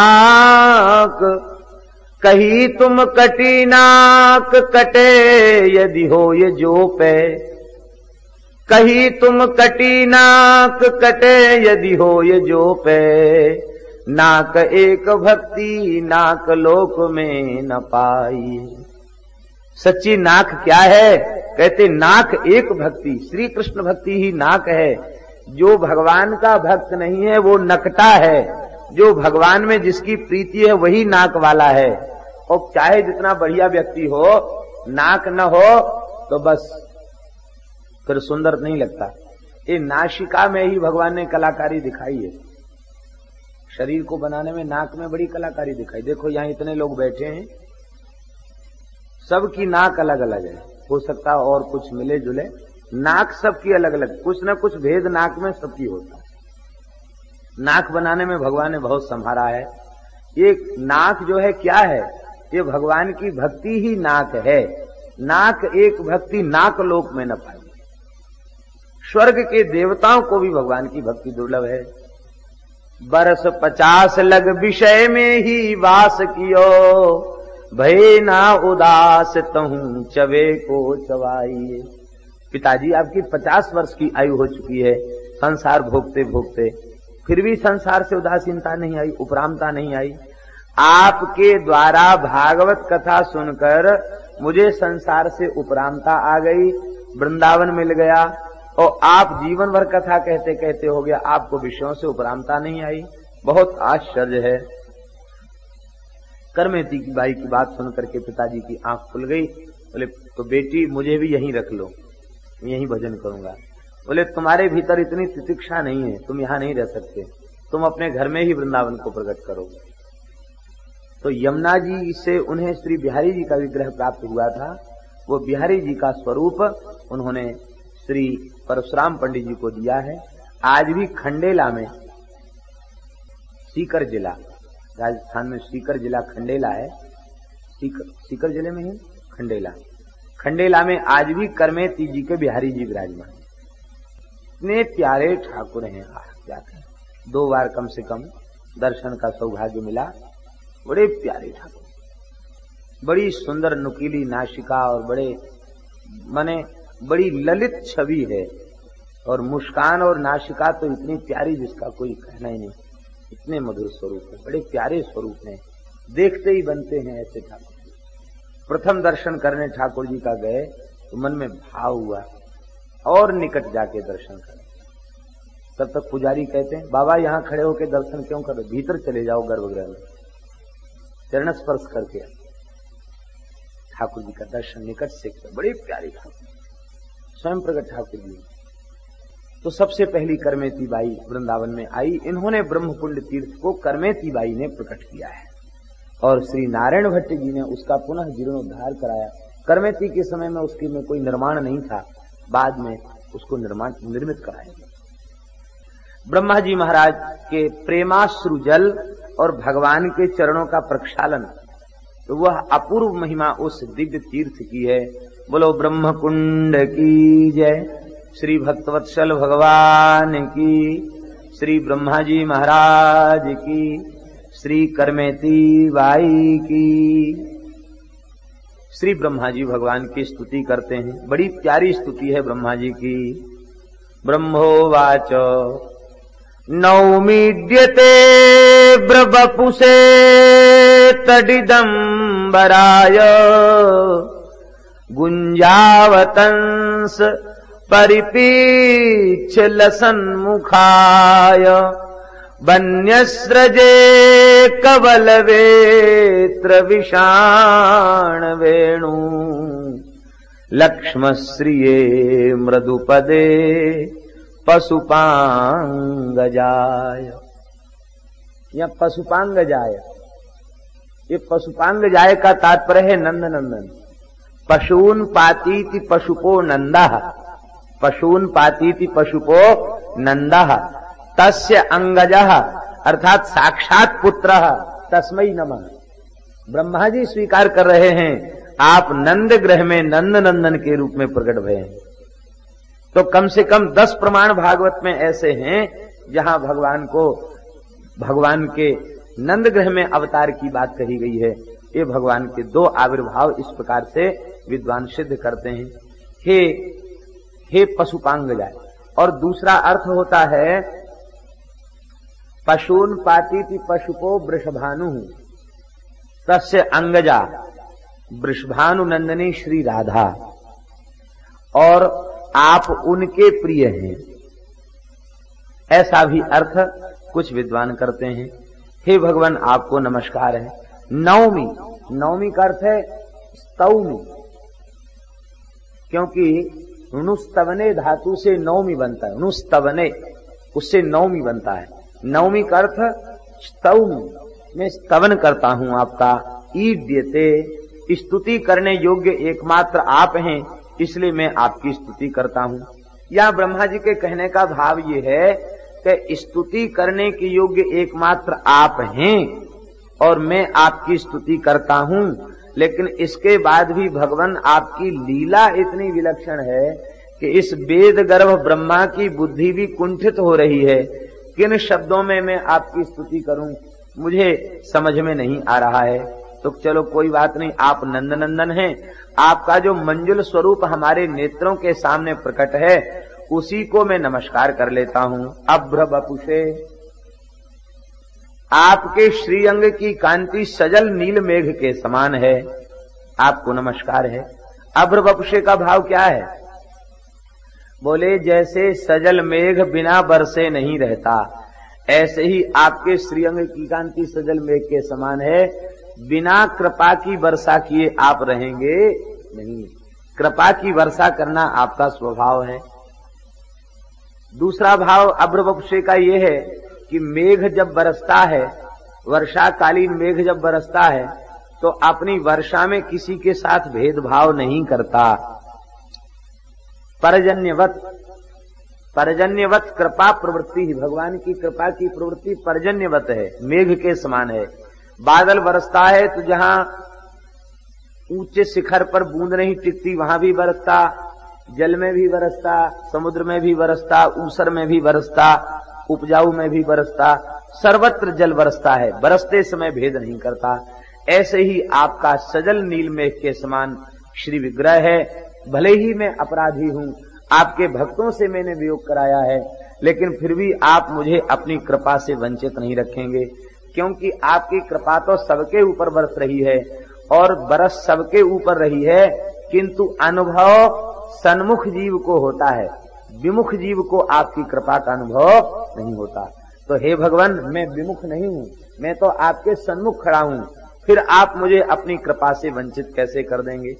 नाक, कही तुम कटी नाक, कटे यदि हो ये जो पे। कही तुम कटी नाक, कटे यदि हो ये जो पे। नाक एक भक्ति, नाक लोक में न पाई। सच्ची नाक क्या है? कहते नाक एक भक्ति, श्री कृष्ण भक्ति ही नाक है। जो भगवान का भक्त नहीं है वो नकटा है, जो भगवान में जिसकी प्रीति है वही नाक वाला है। और चाहे जितना बढ़िया व्यक्ति हो, नाक न हो तो बस फिर सुंदर नहीं लगता। ये नासिका में ही भगवान ने कलाकारी दिखाई है। शरीर को बनाने में नाक में बड़ी कलाकारी दिखाई। देखो यहाँ इतने लोग बैठे हैं, सबकी नाक अलग अलग है। हो सकता है और कुछ मिले जुले, नाक सबकी अलग अलग, कुछ न कुछ भेद नाक में सबकी होता है। नाक बनाने में भगवान ने बहुत संभारा है। ये नाक जो है क्या है? ये भगवान की भक्ति ही नाक है। नाक एक भक्ति, नाक लोक में न पाई। स्वर्ग के देवताओं को भी भगवान की भक्ति दुर्लभ है। बरस 50 लग विषय में ही वास कियो, भय ना उदास तहूं चवे को चवाइए। पिताजी आपकी 50 वर्ष की आयु हो चुकी है, संसार भोगते भोगते, फिर भी संसार से उदासीनता नहीं आई, उपरामता नहीं आई। आपके द्वारा भागवत कथा सुनकर मुझे संसार से उपरामता आ गई, वृंदावन मिल गया, और आप जीवन भर कथा कहते कहते हो गया, आपको विषयों से उपरामता नहीं आई। बहुत आश्चर्य है। करमेती की बाई की बात सुनकर के पिताजी की आंख खुल गई। बोले तो बेटी मुझे भी यहीं रख लो, यहीं भजन करूंगा। बोले तुम्हारे भीतर इतनी तितिक्षा नहीं है, तुम यहां नहीं रह सकते, तुम अपने घर में ही वृंदावन को प्रकट करो। तो यमुना जी से उन्हें श्री बिहारी जी का विग्रह प्राप्त हुआ था। वो बिहारी जी का स्वरूप उन्होंने श्री परशुराम पंडित जी को दिया है। आज भी खंडेला में, सीकर जिला, राजस्थान में सीकर जिला खंडेला है, सीकर जिले में है खंडेला। खंडेला में आज भी करमेती जी के बिहारी जी विराजमान, इतने प्यारे ठाकुर हैं। क्या कहें, 2 बार कम से कम दर्शन का सौभाग्य मिला। बड़े प्यारे ठाकुर, बड़ी सुंदर नुकीली नासिका और बड़ी ललित छवि है, और मुस्कान और नासिका तो इतनी प्यारी जिसका कोई कहना ही नहीं। इतने मधुर स्वरूप है, बड़े प्यारे स्वरूप हैं, देखते ही बनते हैं ऐसे ठाकुर जी। प्रथम दर्शन करने ठाकुर जी का गए तो मन में भाव हुआ और निकट जाके दर्शन करें। तब तक पुजारी कहते हैं बाबा यहाँ खड़े होकर दर्शन क्यों कर रहे, भीतर चले जाओ गर्भगृह में, चरण स्पर्श करके ठाकुर जी का दर्शन निकट से। बड़े प्यारे ठाकुर, स्वयं प्रकट ठाकुर जी। तो सबसे पहली करमेती बाई वृंदावन में आई। इन्होंने ब्रह्मकुंड तीर्थ को करमेती बाई ने प्रकट किया है, और श्री नारायण भट्ट जी ने उसका पुनः जीर्णोद्धार कराया। करमेती के समय में उसके में कोई निर्माण नहीं था, बाद में उसको निर्मित कराया। ब्रह्मा जी महाराज के प्रेमाश्रु जल और भगवान के चरणों का प्रक्षालन, तो वह अपूर्व महिमा उस दिव्य तीर्थ की है। बोलो ब्रह्मकुंड की जय, श्री भक्तवत्सल भगवान की, श्री ब्रह्मा जी महाराज की, श्री करमेती बाई की। श्री ब्रह्मा जी भगवान की स्तुति करते हैं, बड़ी प्यारी स्तुति है ब्रह्मा जी की। ब्रह्मोवाच नौमीड्यते ब्रवपुषे तडिदंबराय, गुंजावतंस परिपीच्छ लसन्मुखाय, वन्यस्रजे कवलवेत्र विषाण वेणु, लक्ष्मश्रिये मृदुपदे पशुपांगजाय। या पशुपांगजाय, ये पशुपांगजाय का तात्पर्य है नंद नंदन। पशून पातीति पशुपो नंदः, पशून पातीति पशुपो नंदः, तस्य अंगजः अर्थात साक्षात पुत्रः तस्मै नमः। ब्रह्मा जी स्वीकार कर रहे हैं आप नंद ग्रह में नंद नंदन के रूप में प्रकट भये हैं। तो कम से कम 10 प्रमाण भागवत में ऐसे हैं जहां भगवान के नंद ग्रह में अवतार की बात कही गई है। ये भगवान के 2 आविर्भाव इस प्रकार से विद्वान सिद्ध करते हैं। हे पशुपांगजाय, और दूसरा अर्थ होता है पशून पातीति पशुपो वृषभानु, तस्य अंगजा वृषभानु नंदनी श्री राधा, और आप उनके प्रिय हैं, ऐसा भी अर्थ कुछ विद्वान करते हैं। हे भगवान आपको नमस्कार है। नवमी, नवमी का अर्थ है स्तौमी, क्योंकि नुस्तवने धातु से नवमी बनता है, नुस्तवने उससे नवमी बनता है। नवमी का अर्थ स्तौमी, मैं स्तवन करता हूं आपका। ईड्यते, स्तुति करने योग्य एकमात्र आप हैं, इसलिए मैं आपकी स्तुति करता हूं। या ब्रह्मा जी के कहने का भाव ये है कि स्तुति करने के योग्य एकमात्र आप हैं और मैं आपकी स्तुति करता हूं, लेकिन इसके बाद भी भगवान आपकी लीला इतनी विलक्षण है कि इस वेद गर्भ ब्रह्मा की बुद्धि भी कुंठित हो रही है किन शब्दों में मैं आपकी स्तुति करूं, मुझे समझ में नहीं आ रहा है। तो चलो कोई बात नहीं, आप नंदनंदन हैं, आपका जो मंजुल स्वरूप हमारे नेत्रों के सामने प्रकट है उसी को मैं नमस्कार कर लेता हूं। अभ्र बपुषे, आपके श्रीअंग की कांति सजल नील मेघ के समान है, आपको नमस्कार है। अभ्र बपुषे का भाव क्या है? बोले जैसे सजल मेघ बिना बरसे नहीं रहता, ऐसे ही आपके श्रीअंग की कांति सजल मेघ के समान है, बिना कृपा की वर्षा किए आप रहेंगे नहीं। कृपा की वर्षा करना आपका स्वभाव है। दूसरा भाव अभ्रवपुषे का ये है कि मेघ जब बरसता है, वर्षाकालीन मेघ जब बरसता है तो अपनी वर्षा में किसी के साथ भेदभाव नहीं करता। पर्जन्यवत कृपा प्रवृत्ति ही, भगवान की कृपा की प्रवृत्ति पर्जन्यवत है, मेघ के समान है। बादल बरसता है तो जहां ऊंचे शिखर पर बूंद नहीं टिकती वहां भी बरसता, जल में भी बरसता, समुद्र में भी बरसता, ऊसर में भी बरसता, उपजाऊ में भी बरसता, सर्वत्र जल बरसता है, बरसते समय भेद नहीं करता। ऐसे ही आपका सजल नील मेघ के समान श्री विग्रह है। भले ही मैं अपराधी हूं, आपके भक्तों से मैंने वियोग कराया है, लेकिन फिर भी आप मुझे अपनी कृपा से वंचित नहीं रखेंगे, क्योंकि आपकी कृपा तो सबके ऊपर बरस रही है और बरस सबके ऊपर रही है, किंतु अनुभव सन्मुख जीव को होता है, विमुख जीव को आपकी कृपा का अनुभव नहीं होता। तो हे भगवान, मैं विमुख नहीं हूं, मैं तो आपके सन्मुख खड़ा हूं, फिर आप मुझे अपनी कृपा से वंचित कैसे कर देंगे?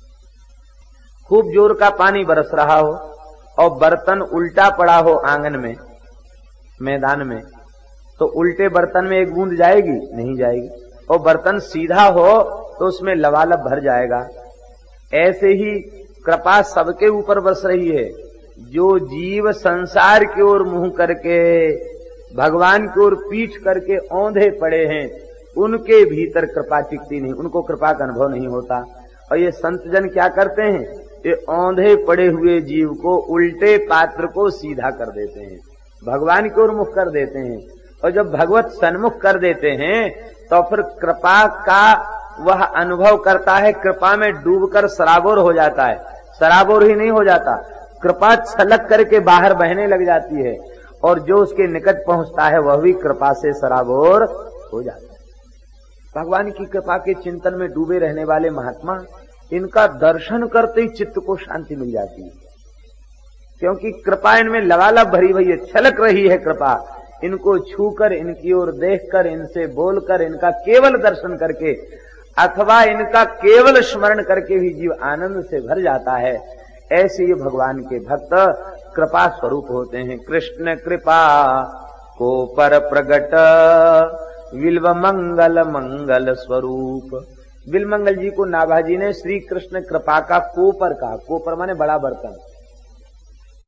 खूब जोर का पानी बरस रहा हो और बर्तन उल्टा पड़ा हो आंगन में, मैदान में, तो उल्टे बर्तन में एक बूंद जाएगी? नहीं जाएगी। और बर्तन सीधा हो तो उसमें लबालब भर जाएगा। ऐसे ही कृपा सबके ऊपर बरस रही है। जो जीव संसार की ओर मुंह करके, भगवान की ओर पीठ करके औंधे पड़े हैं, उनके भीतर कृपा टिकती नहीं, उनको कृपा का अनुभव नहीं होता। और ये संत जन क्या करते हैं? ये औंधे पड़े हुए जीव को, उल्टे पात्र को सीधा कर देते हैं, भगवान की ओर मुख कर देते हैं। और जब भगवत सन्मुख कर देते हैं तो फिर कृपा का वह अनुभव करता है, कृपा में डूबकर सराबोर हो जाता है। सराबोर ही नहीं हो जाता, कृपा छलक करके बाहर बहने लग जाती है, और जो उसके निकट पहुंचता है वह भी कृपा से सराबोर हो जाता है। भगवान की कृपा के चिंतन में डूबे रहने वाले महात्मा, इनका दर्शन करते ही चित्त को शांति मिल जाती है, क्योंकि कृपा इनमें लबालब भरी हुई है, छलक रही है कृपा। इनको छूकर, इनकी ओर देखकर, इनसे बोलकर, इनका केवल दर्शन करके अथवा इनका केवल स्मरण करके भी जीव आनंद से भर जाता है। ऐसे ये भगवान के भक्त कृपा स्वरूप होते हैं। कृष्ण कृपा को पर प्रगट विल्व मंगल मंगल स्वरूप। बिलमंगल जी को नाभाजी ने श्री कृष्ण कृपा का कोपर कहा। कोपर माने बड़ा बर्तन,